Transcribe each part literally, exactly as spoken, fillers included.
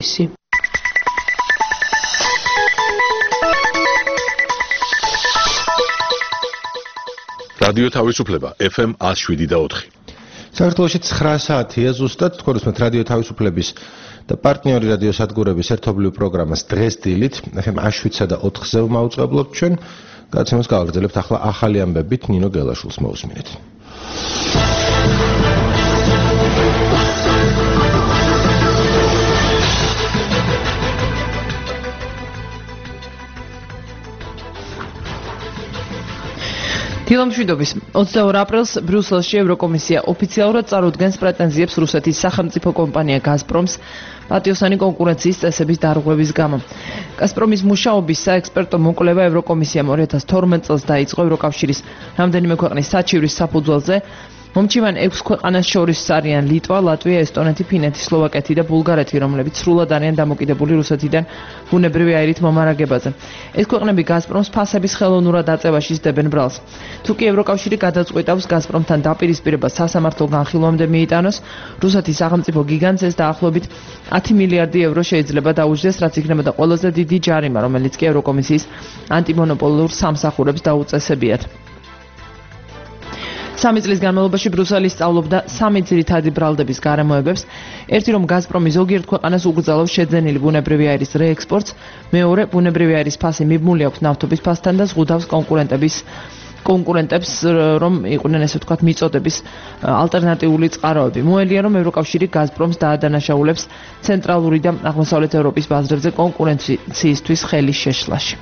რადიო თავისუფლება ეფ ემ one oh seven და four. საქართველოში ცხრა საათია ზუსტად თქოს მე რადიო თავისუფლების და პარტნიორი რადიო სადგურების ერთობლივ პროგრამას დღეს დილით ახლა one oh seven-სა და four-ზე ვმაუწყებლობთ ჩვენ გადაცემას გავაგრძელებთ ახლა ახალი ამბებით ნინო გელაშვილს მოусმინეთ. დილამშვიდობის twenty-two აპრილს ბრიუსელში ევროკომისია ოფიციალურად წარუდგენს პრეტენზიებს რუსეთის სახელმწიფო კომპანია გაზპრომს პატიოსანი კონკურენციის წესების დარღვევის გამო. გაზპრომის მუშაობის საექსპერტო მოკვლევა ევროკომისიამ two thousand twelve წელს დაიწყო ევროკავშირის რამდენიმე ქვეყნის საჩივრის საფუძველზე. მომჩივან six ქვეყანას შორის არიან ლიტვა, ლატვია, ესტონეთი, ფინეთი, სლოვაკეთი და ბულგარეთი, რომლებიც სრულად არიან დამოკიდებული რუსეთიდან ბუნებრივი აირით მომარაგებაზე. ეს ქვეყნები გაზპრომს ფასების ხელოვნურად აწევაში სდებენ ბრალს. თუკი ევროკავშირი გადაწყვეტავს გაზპრომთან დაპირისპირებას სასამართლო განხილვამდე მიიტანოს, რუსეთის სახელმწიფო გიგანტს ეს დაახლოებით ten მილიარდი ევრო შეიძლება დაუჯდეს, რაც იქნებოდა ყველაზე დიდი ჯარიმა, რომელიც კი ევროკომისიის ანტიმონოპოლურ სამსახურებს დაუწესებიათ. სამი წლის განმავლობაში ბრიუსელი სწავლობდა სამი ძირითადი ბრალდების გარემოებებს. ერთი რომ გაზპრომი ზოგიერთ ქვეყანას უგრძალავს შეძენილი ბუნებრივი აირის რეექსპორტს, მეორე ბუნებრივი აირის ფასი მიბმული აქვს ნავთობის ფასთან და ზღუდავს კონკურენტების კონკურენტებს რომ იყვნენ ესე ვთქვათ მიწოდების ალტერნატიული წყაროები. მოელია რომ ევროკავშირი გაზპრომს დაადანაშაულებს ცენტრალური და აღმოსავლეთ ევროპის ბაზრებზე კონკურენციისთვის ხელის შეშლაში.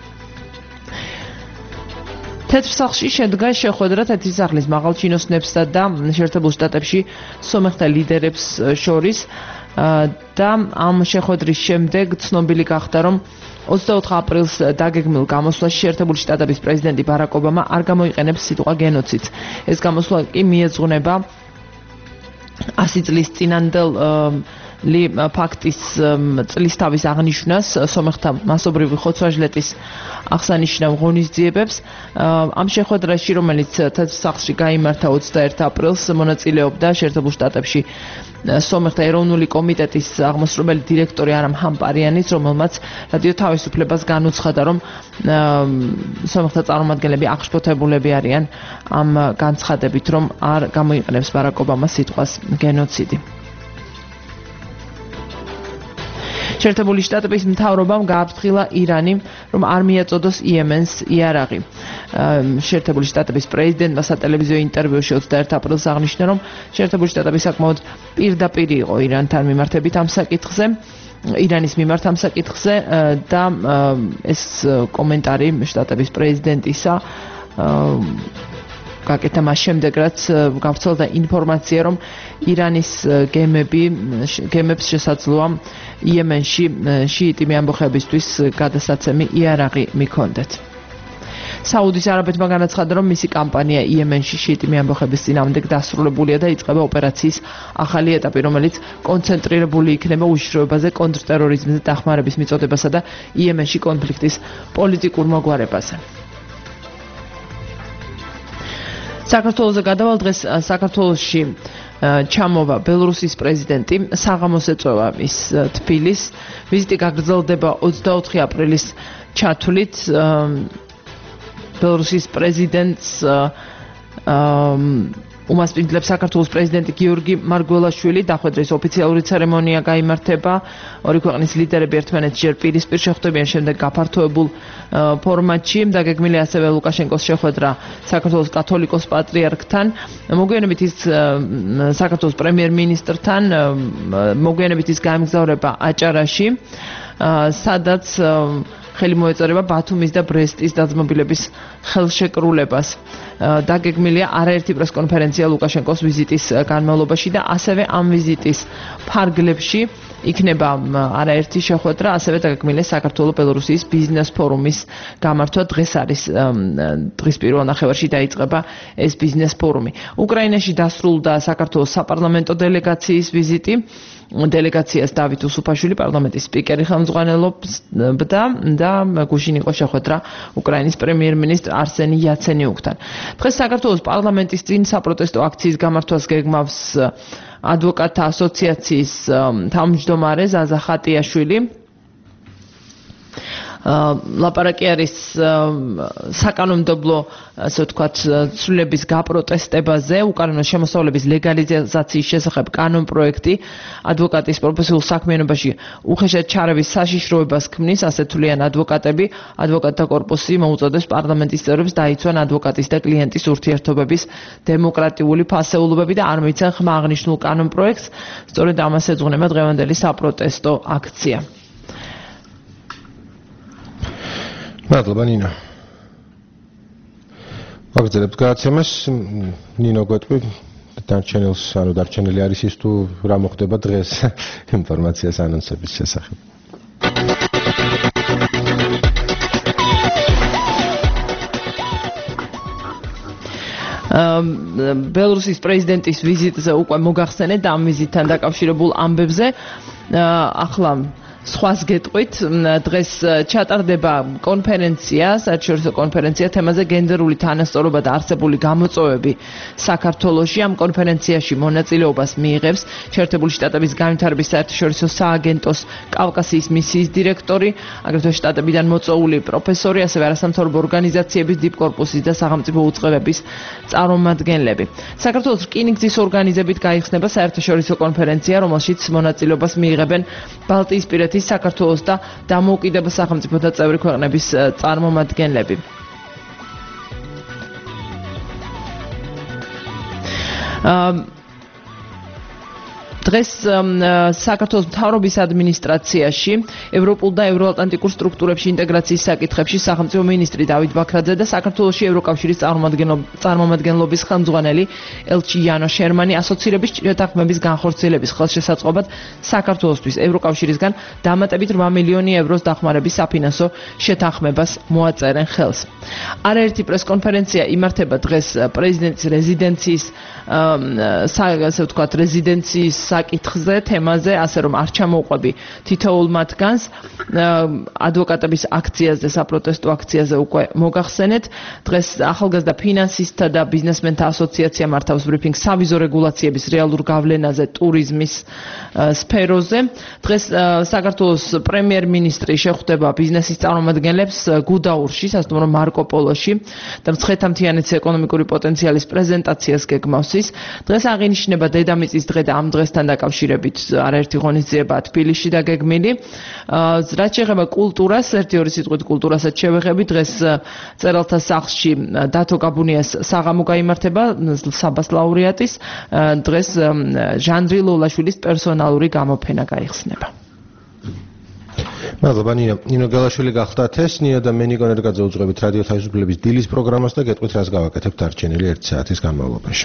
თეთრ სახლში შედგა შეხვედრა თეთრი სახლის მაღალჩინოსნებსა და შეერთებულ შტატებში სომეხთა ლიდერებს შორის და ამ შეხვედრის შემდეგ ცნობილი გახდა რომ twenty-four აპრილს დაგეგმილ გამოსვლაში შეერთებული შტატების პრეზიდენტი ბარაკ ობამა არ გამოიყენებს სიტყვა გენოციდს. ეს გამოსვლა კი მიეძღვნება one hundred წლის წინანდელ ლი ფაქტის წლის თავის აღნიშვნას სომეხთა მასობრივი ხოცვა-ჟლეტის აღსანიშნავ ღონისძიებებს. ამ შეხვედრაში, რომელიც თეთრ სახლში გაიმართა twenty-one აპრილს, მონაწილეობდა შეერთებულ შტატებში სომეხთა ეროვნული კომიტეტის აღმასრულებელი დირექტორი არამ ჰამპარიანიც, რომელმაც რადიო თავისუფლებას განუცხადა, რომ სომეხთა წარმომადგენლები აღშფოთებულები არიან ამ განცხადებით, რომ არ გამოიყენებს ბარაკ ობამას სიტყვას გენოციდი. შეერთებული შტატების მთავრობამ გააფრთხილა ირანი, რომ არ მიაწოდოს იემენს იარაღი. შეერთებული შტატების პრეზიდენტმა სატელევიზიო ინტერვიუში twenty-one აპრილს აღნიშნა, რომ შეერთებული შტატები საკმაოდ პირდაპირ იყო ირანთან მიმართებით ამ საკითხზე, ირანის მიმართ ამ საკითხზე და ეს კომენტარი შტატების პრეზიდენტისა გაკეთა მას შემდეგ, რაც გავრცელდა ინფორმაცია, რომ ირანის გემები გემებს შესაძლოა იემენში შიიტი მეამბოხეებისთვის გადასაცემი იარაღი მიქონდეთ. საუდის არაბეთმა განაცხადა, რომ მისი კამპანია იემენში შიიტი მეამბოხეების წინააღმდეგ დასრულებულია და იწყება ოპერაციის ახალი ეტაპი, რომელიც კონცენტრირებული იქნება უშიშროებაზე, კონტრტერორიზმზე, დახმარების მიწოდებასა და იემენში კონფლიქტის პოლიტიკურ მოგვარებაზე. საქართველოზე გადავალ დღეს საქართველოში ჩამოვა ბელორუსის პრეზიდენტი საღამოს ეწევა მის თბილის ვიზიტი გაგრძელდება twenty-four აპრილის ჩათვლით ბელორუსის პრეზიდენტს უმასპინძლებს საქართველოს პრეზიდენტი გიორგი მარგველაშვილი. დახვედრის ოფიციალური ცერემონია გაიმართება. ორი ქვეყნის ლიდერები ერთმანეთს ჯერ პირისპირ შეხვდებიან, შემდეგ გაფართოებულ ფორმატში. დაგეგმილი ასევე ლუკაშენკოს შეხვედრა საქართველოს კათოლიკოს პატრიარქთან. მოგვიანებით ის საქართველოს პრემიერ-მინისტრთან, მოგვიანებით ის გაემგზავრება აჭარაში, სადაც ხელი მოეწერება ბათუმის და ბრესტის დაძმობილების ხელშეკრულებას. დაგეგმილია არაერთი პრესკონფერენცია ლუკაშენკოს ვიზიტის განმავლობაში და ასევე ამ ვიზიტის ფარგლებში იქნება არაერთი შეხვედრა, ასევე დაგეგმილია საქართველო-ბელორუსიის ბიზნეს ფორუმის გამართვა. დღეს არის დღის პირველ ნახევარში დაიწყება ეს ბიზნეს ფორუმი. უკრაინაში დასრულდა საქართველოს საპარლამენტო დელეგაციის ვიზიტი. დელეგაციას დავით უსუფაშვილი პარლამენტის სპიკერი ხელმძღვანელობდა და გუშინ იყო შეხვედრა უკრაინის პრემიერ-მინისტრ არსენი იაცენიუკთან. დღეს საქართველოს პარლამენტის წინ საპროტესტო აქციის გამართვას გეგმავს ადვოკატთა ასოციაციის თავმჯდომარე ზაზა ხატიაშვილი. ლაპარაკი არის საკანონმდებლო, ასე ვთქვათ, ცვლილების გაპროტესტებაზე, უკანონო შემოსავლების ლეგალიზაციის შესახებ კანონპროექტი ადვოკატის პროფესიულ საქმიანობაში უხეშად ჩარევის საშიშროებას ქმნის, ასე თვლიან ადვოკატები. ადვოკატთა კორპუსი მოუწოდებს პარლამენტის წევრებს დაიცვან ადვოკატის და კლიენტის ურთიერთობების დემოკრატიული ფასეულობები და არ მიიცან ხმა აღნიშნულ კანონპროექტს. სწორედ ამას ეძღვნება დღევანდელი საპროტესტო აქცია. მადლობა ნინო. ვაგრძელებთ გადაცემას. ნინო გვეტყვი დარჩენილს, ანუ დარჩენილი არის ის თუ რა მოხდება დღეს ინფორმაციას ანონსების შესახებ. ბელორუსის პრეზიდენტის ვიზიტზე უკვე მოგახსენეთ ამ ვიზიტთან დაკავშირებულ ამბებზე. ახლა სხვას გეტყვით, დღეს ჩატარდება კონფერენცია, საერთაშორისო კონფერენცია თემაზე გენდერული თანასწორობა და არსებული გამოწვევები საქართველოში. ამ კონფერენციაში მონაწილეობას მიიღებს შეერთებული შტატების განვითარების საერთაშორისო სააგენტოს კავკასიის მისიის დირექტორი, აგრეთვე შტატებიდან მოწვეული პროფესორი, ასევე არასამთავრობო ორგანიზაციების დიპკორპუსის და სახელმწიფო უწყებების წარმომადგენლები. საქართველოს რკინიგზის ორგანიზებით გაიხსნება საერთაშორისო კონფერენცია, რომელშიც მონაწილეობას მიიღებენ ბალტიისპირეთის საქართველოს და დამოუკიდებელ სახელმწიფოთა წევრი ქვეყნების წარმომადგენლები. დღეს საქართველოს მთავრობის ადმინისტრაციაში ევროპულ და ევროატლანტიკურ სტრუქტურებში ინტეგრაციის საკითხებში სახელმწიფო მინისტრი დავით ბაქრაძე და საქართველოში ევროკავშირის წარმომადგენლობის ხელმძღვანელი ელჩი იანო შერმანი ასოცირების შეთანხმების განხორციელების ხელშესაწყობად საქართველოსთვის ევროკავშირისგან დამატებით რვა მილიონი ევროს დახმარების საფინანსო შეთანხმებას მოაწერენ ხელს. არაერთი პრესკონფერენცია იმართება დღეს პრეზიდენტის რეზიდენციის ასე ვთქვათ რეზიდენციის საკითხზე, თემაზე, ასე რომ არ ჩამოუყვები თითოეულ მათგანს. ადვოკატების აქციაზე, საპროტესტო აქციაზე უკვე მოგახსენეთ. დღეს ახალგაზრდა ფინანსისტთა და ბიზნესმენთა ასოციაცია მართავს ბრიფინგს სავიზო რეგულაციების რეალურ გავლენაზე ტურიზმის სფეროზე. დღეს საქართველოს პრემიერ-მინისტრი შეხვდება ბიზნესის წარმომადგენლებს გუდაურში, სასტუმრო მარკო პოლოში და მცხეთა-მთიანეთის ეკონომიკური პოტენციალის პრეზენტაციას გეგმავს ის. დღეს აღინიშნება დედამიწის დღე და ამ დღესთან დაკავშირებით არაერთი ღონისძიება თბილისში დაგეგმილი. რაც შეეხება კულტურას, ერთი-ორი სიტყვით კულტურასაც შევეხები. დღეს წერალთა სახლში დათო გაბუნიას საღამო გაიმართება, საბას ლაურეატის. დღეს ჟანდრი ლოლაშვილის პერსონალური გამოფენა გაიხსნება. მადლობა ნინო. ნინო გელაშვილი გახლდათ ეს. ნინო და მე ნიკო ნერგაძე უძღვებით რადიო თავისუფლების დილის პროგრამას და გეტყვით რას გავაკეთებთ დარჩენილი ერთი საათის განმავლობაში.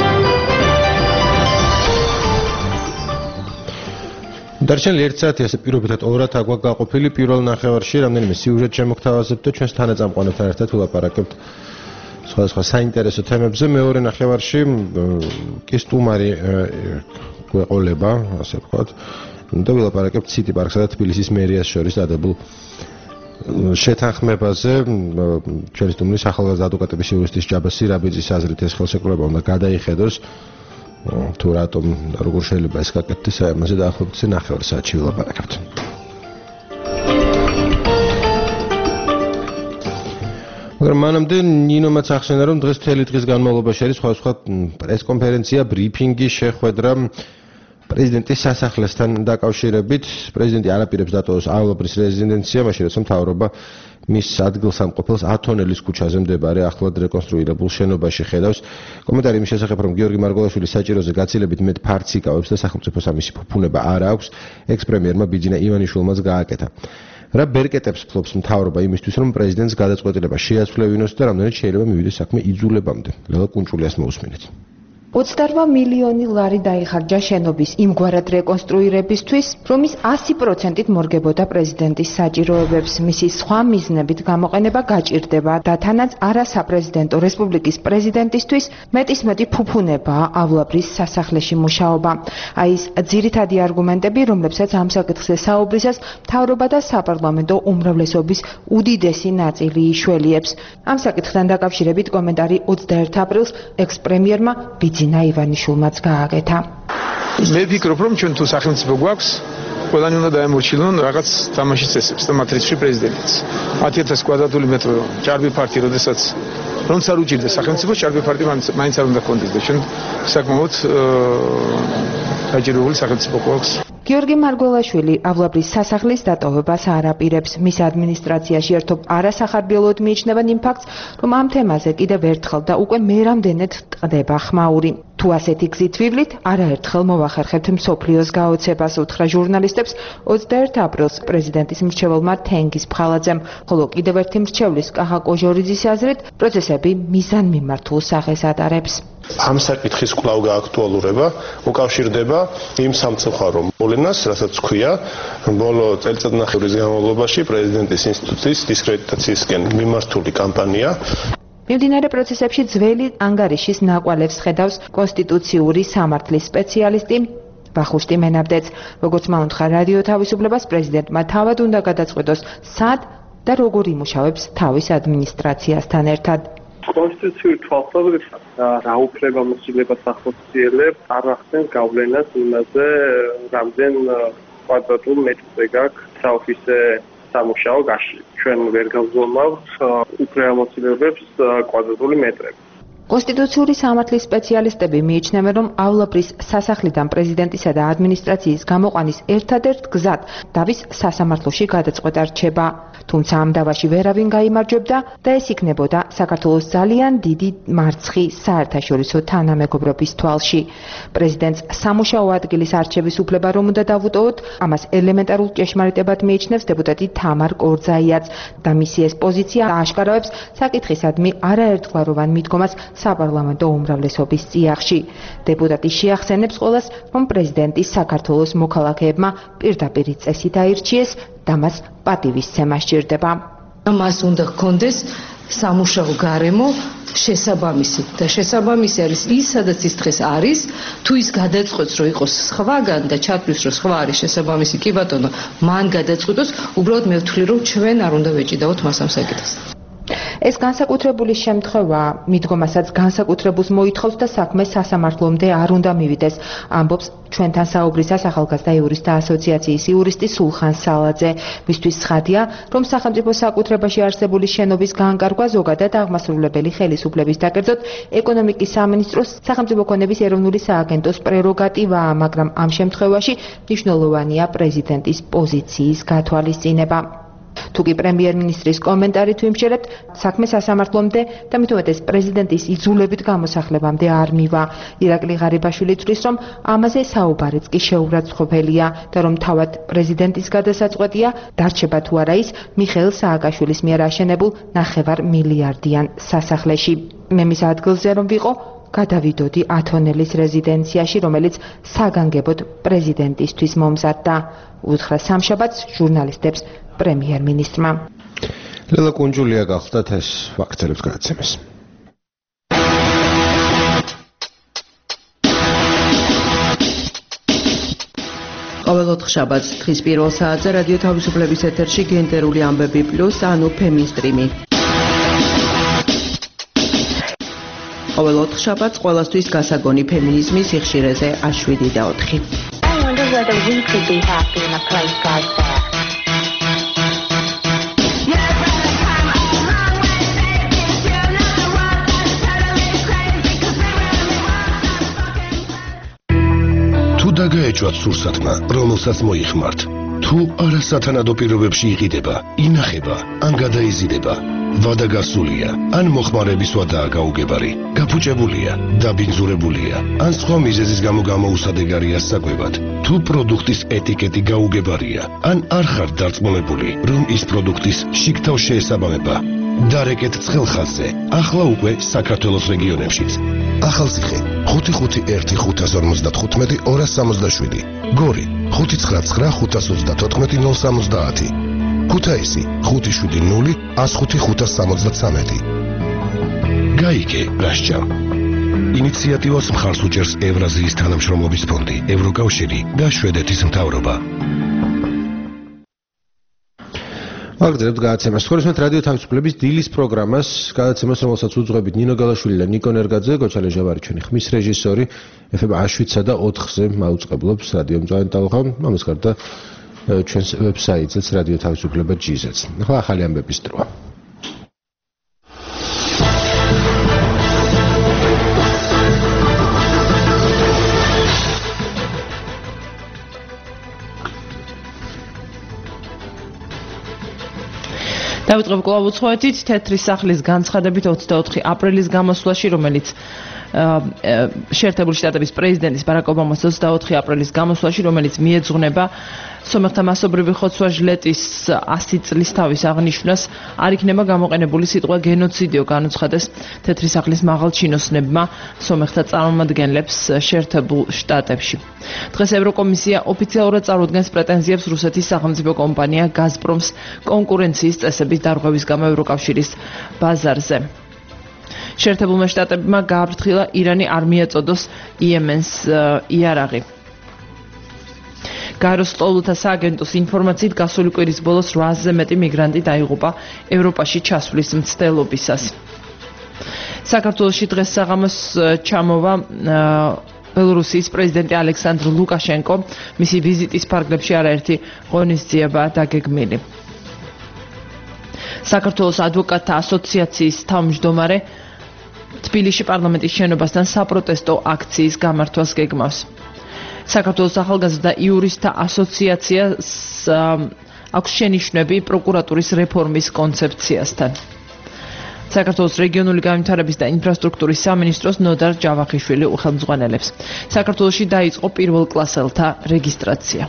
დარჩენილი ერთი საათი ასე პირობითად ორად აგვაქვს გაყოფილი. პირველ ნახევარში რამდენიმე სიუჟეტ შემოგთავაზებთ და ჩვენს თანაწამყვანებთან ერთად ვილაპარაკებთ სხვადასხვა საინტერესო თემებზე. მეორე ნახევარში კი სტუმარი გვეყოლება, ასე ვთქვათ, და ვილაპარაკებთ City Park-სა და თბილისის მერიას შორის დადებულ შეთანხმებაზე. ჩვენი სტუმრის ახალგაზრდა ადვოკატების იურისტის ჯაბა სირაბიძის აზრით ეს ხელშეკრულება უნდა გადაიხედოს. თუ რატომ როგორ შეიძლება ეს გაკეთდეს, ამაზე დაახლოებით ნახევარ საათში ვილაპარაკებთ. მაგრამ მანამდე ნინომაც ახსენა, რომ დღეს მთელი დღის განმავლობაში არის სხვადასხვა პრესკონფერენცია, ბრიფინგი, შეხვედრა პრეზიდენტის სასახლესთან დაკავშირებით. პრეზიდენტი არაპირებს დატოვოს აავლაბრის რეზიდენცია, მაშინ როცა მთავრობა მის ადგილსამყოფელს ათონელის ქუჩაზე მდებარე ახლად რეკონსტრუირებულ შენობაში ხედავს. კომენტარი იმის შესახებ, რომ გიორგი მარგველაშვილის საჭიროზე გაცილებით მეტ ფართს იკავებს და სახელმწიფო სამისი ფუფუნება არ აქვს, ექს-პრემიერმა ბიძინა ივანიშვილმაც გააკეთა. რა ბერკეტებს ფლობს მთავრობა იმისთვის, რომ პრეზიდენტს გადაწყვეტილება შეაცვლევინოს და რამდენად შეიძლება მივიდეს საქმე იძულებამდე. ლელა კუნჭულიას მოусმინეთ. მადლობა. პრეზიდენტის რეზიდენციის ოცდაორ მილიონი ლარი დაიხარჯა შენობის იმგვარად რეკონსტრუირებისთვის, რომ ის ასი პროცენტით მორგებოდა პრეზიდენტის საჭიროებებს. მისი სხვა მიზნებით გამოყენება გაჭირდება და თანაც არასაპრეზიდენტო რესპუბლიკის პრეზიდენტისთვის მეტისმეტი ფუფუნებაა ავლაბრის სასახლეში მუშაობა. აი ეს ძირითადი არგუმენტები, რომლებსაც ამ საკითხზე საუბრისას მთავრობა და საპარლამენტო უმრავლესობის უდიდესი ნაწილი იშველიებს. ამ საკითხთან დაკავშირებით კომენტარი ოცდაერთი აპრილს ექს-პრემიერმა ძინა ივანიშვილმაც გააკეთა. მე ვფიქრობ, რომ ჩვენ თუ სახელმწიფო გვაქვს, ყველანი უნდა დაემორჩილონ რაღაც თამაშის წესებს და მათ რიცხვი პრეზიდენტიც. ათი ათასი კვადრატული მეტრი ჭარბი პარტია, როდესაც რომც არ უჭირდეს სახელმწიფოს, ჭარბი პარტია მაინც არ უნდა კონდეს და ჩვენ საკმაოდ გაჭირვებული სახელმწიფო გვაქვს. გიორგი მარგველაშვილი ავლაბრის სასახლის დატოვებას არ აპირებს. მის ადმინისტრაციაში ერთობ არასახარბიელოდ მიიჩნევენ იმ ფაქტს, რომ ამ თემაზე კიდევ ერთხელ და უკვე მერამდენედ ტყდება ხმაური. თუ ასეთი გზით ვივლით, არაერთხელ მოვახერხებთ მსოფლიოს გაოცებას, უთხრა ჟურნალისტებს ოცდაერთი აპრილს პრეზიდენტის მრჩეველმა თენგიზ ფხალაძემ, ხოლო კიდევ ერთი მრჩევლის კახა კოჟორიძის აზრით, პროცესები მიზანმიმართულ სახეს ატარებს. ამ საკითხის კვლავ გააქტუალურება უკავშირდება იმ სამწუხარო მოვლენას, რასაც ქვია ბოლო წელიწადნახევრის განმავლობაში პრეზიდენტის ინსტიტუციის დისკრედიტაციისკენ მიმართული კამპანია. მიმდინარე პროცესებში ძველი ანგარიშის ნაკვალევს ხედავს კონსტიტუციური სამართლის სპეციალისტი ვახუშტი მენაბდეც. როგორც მაუნთხა რადიო თავისუფლებას, პრეზიდენტმა თავად უნდა გადაწყვეტოს, სად და როგორ იმუშავებს თავის ადმინისტრაციასთან ერთად. კონსტიტუციური თვალსაზრისით რა უფლებამოსილებას ახორციელებთ, არ ახდენს გავლენას იმაზე, რამდენ კვადრატულ მეტრზე გაქვს საოფისე სამუშაო გაშლილი. ჩვენ ვერ გავზომავთ უფლებამოსილებებს კვადრატული მეტრები. კონსტიტუციური სამართლის სპეციალისტები მიიჩნევენ, რომ ავლაბრის სასახლიდან პრეზიდენტისა და ადმინისტრაციის გამოყვანის ერთადერთ გზად დავის სასამართლოში გადაწყვეტა რჩება. თუმცა ამ დავაში ვერავინ გაიმარჯვებდა და ეს იქნებოდა საქართველოს ძალიან დიდი მარცხი საერთაშორისო თანამეგობრობის თვალში. პრეზიდენტს სამუშაო ადგილის არჩევის უფლება რომ უნდა დავუტოვოთ, ამას ელემენტარულ ჭეშმარიტებად მიიჩნევს დეპუტატი თამარ კორძაიაც და მისი ეს პოზიცია ააშკარავებს საკითხისადმი არაერთგვაროვან მიდგომას საპარლამენტო უმრავლესობის წიაღში. დეპუტატი შეახსენებს ყველას, რომ პრეზიდენტი საქართველოს მოქალაქეებმა პირდაპირ წესით აირჩიეს და მას პატივისცემა სჭირდება. მას უნდა ჰქონდეს სამუშაო გარემო შესაბამისი და შესაბამისი არის ის, სადაც ის დღეს არის, თუ ის გადაწყვეტს, რომ იყოს სხვაგან და ჩათვლის, რომ სხვა არის შესაბამისი, კი ბატონო, მან გადაწყვეტოს, უბრალოდ მე ვთვლი, რომ ჩვენ არ უნდა ვეჭიდაოთ მას ამ საკითხს. ეს განსაკუთრებული შემთხვევა მიდგომასაც განსაკუთრებულს მოითხოვს და საქმე სასამართლომდე არ უნდა მივიდეს, ამბობს ჩვენთან საუბრისას ახალგაზრდა იურისტთა ასოციაციის იურისტი სულხან სალაძე. მისთვის ცხადია, რომ სახელმწიფო საკუთრებაში არსებული შენობის განკარგვა ზოგადად აღმასრულებელი ხელისუფლების და კერძოდ ეკონომიკის სამინისტროს სახელმწიფო ქონების ეროვნული სააგენტოს პრეროგატივაა, მაგრამ ამ შემთხვევაში მნიშვნელოვანია პრეზიდენტის პოზიციის გათვალისწინება. თუკი პრემიერ-მინისტრის კომენტარით ვიმსჯერებთ, საქმე სასამართლომდე და მით უმეტეს პრეზიდენტის იძულებით გამოსახლებამდე არ მივა. ირაკლი ღარიბაშვილი თვლის, რომ ამაზე საუბარიც კი შეურაცხყოფელია და რომ თავად პრეზიდენტის გადასაწყვეტია, დარჩება თუ არა ის მიხეილ სააკაშვილის მიერ აშენებულ ნახევარ მილიარდიან სასახლეში. მე მის ადგილზე რომ ვიყო, გადავიდოდი ათონელის რეზიდენციაში, რომელიც საგანგებოდ პრეზიდენტისთვის მომზადდა. უთხრა სამშაბათს ჟურნალისტებს პრემიერ-მინისტრმა. ლელა კუნჯულია გახლდათ ეს ვაქცელებს გადაცემას. ყოველ ოთხშაბათს დღის პირველ საათზე რადიო თავისუფლების ეთერში გენდერული ამბები პლუს, ანუ ფემინსტრიმი. ყოველ ოთხშაბათს ყველასთვის გასაგონი ფემინიზმის სიხშირეზე აშვიდი და ოთხი. I wonder whether we could be happy in a place like that. დაგაეჭვათ სურსათმა, რომელსაც მოიხმართ. თუ არასათანადო პირობებში იყიდება, ინახება, ან გადაიზიდება, ვადა გასულია, ან მოხმარების ვადაა გაუგებარი, გაფუჭებულია, დაბინძურებულია, ან სხვა მიზეზის გამო გამოუსადეგარია საკვებად. თუ პროდუქტის ეტიკეტი გაუგებარია, ან არ ხართ დარწმუნებული, რომ ის პროდუქტის შიგთავ შეესაბამება, დარეკეთ ცხელხაზზე, ახლა უკვე საქართველოს რეგიონებშიც. ახალციხე ხუთი ხუთი ერთი ხუთას ორმოცდათხუთმეტი ორას სამოცდაშვიდი, გორი ხუთი ცხრა ცხრა ხუთას ოცდათოთხმეტი ნულ სამოცდაათი, ქუთაისი ხუთი შვიდი ნული ას ხუთი ხუთას სამოცდაცამეტი. გაიგე რასჭამ. ინიციატივას მხარს უჭერს ევრაზიის თანამშრომლობის ფონდი, ევროკავშირი და შვედეთის მთავრობა. აგრძელებთ გადაცემას. ხორისმეთ რადიო თავისუფლების დილის პროგრამას, გადაცემას, რომელსაც უძღვებით ნინო გალაშვილი და ნიკო ნერგაძე, გოჩალე ჟავარი ჩვენი ხმის რეჟისორი, ეფ ემ შვიდსა და ოთხზე მაუწყებლობს რადიო მწვანე ტალღა, ამას გარდა ჩვენს ვებსაიტზეც რადიო თავისუფლება ჯი-ზეც. ახლა ახალი ამბების დროა. დავიწყებ კვლავ უცხოეთით, თეთრი სახლის განცხადებით ოცდაოთხი აპრილის გამოსვლაში, რომელიც შეერთებული შტატების პრეზიდენტის ბარაკ ობამას ოცდაოთხი აპრილის გამოსვლაში, რომელიც მიეძღვნება სომეხთა მასობრივი ხოცვა ჟლეტის ასი წლის თავის აღნიშვნას, არ იქნება გამოყენებული სიტყვა გენოციდიო, განუცხადეს თეთრი სახლის მაღალჩინოსნებმა სომეხთა წარმომადგენლებს შეერთებულ შტატებში. დღეს ევროკომისია ოფიციალურად წარუდგენს პრეტენზიებს რუსეთის სახელმწიფო კომპანია გაზპრომს კონკურენციის წესების დარღვევის გამო ევროკავშირის ბაზარზე. შეერთებულმა შტატებმა გააფრთხილა ირანი არ მიეწოდოს ი ემ ენ-ს იარაღი. გაეროს ლტოლვილთა სააგენტოს ინფორმაციით გასული კვირის ბოლოს რვაზე მეტი მიგრანტი დაიღუპა ევროპაში ჩასვლის მცდელობისას. საქართველოში დღეს საღამოს ჩამოვა ბელორუსიის პრეზიდენტი ალექსანდრ ლუკაშენკო, მისი ვიზიტის ფარგლებში არაერთი ღონისძიებაა დაგეგმილი. საქართველოს ადვოკატთა ასოციაციის თავმჯდომარე თბილისში პარლამენტის შენობასთან საპროტესტო აქციის გამართვას გეგმავს. საქართველოს ახალგაზრდა იურისტთა ასოციაციას აქვს შენიშვნები პროკურატურის რეფორმის კონცეფციასთან. საქართველოს რეგიონული განვითარების და ინფრასტრუქტურის სამინისტროს ნოდარ ჯავახიშვილი უხელმძღვანელებს. საქართველოში დაიწყო პირველ კლასელთა რეგისტრაცია.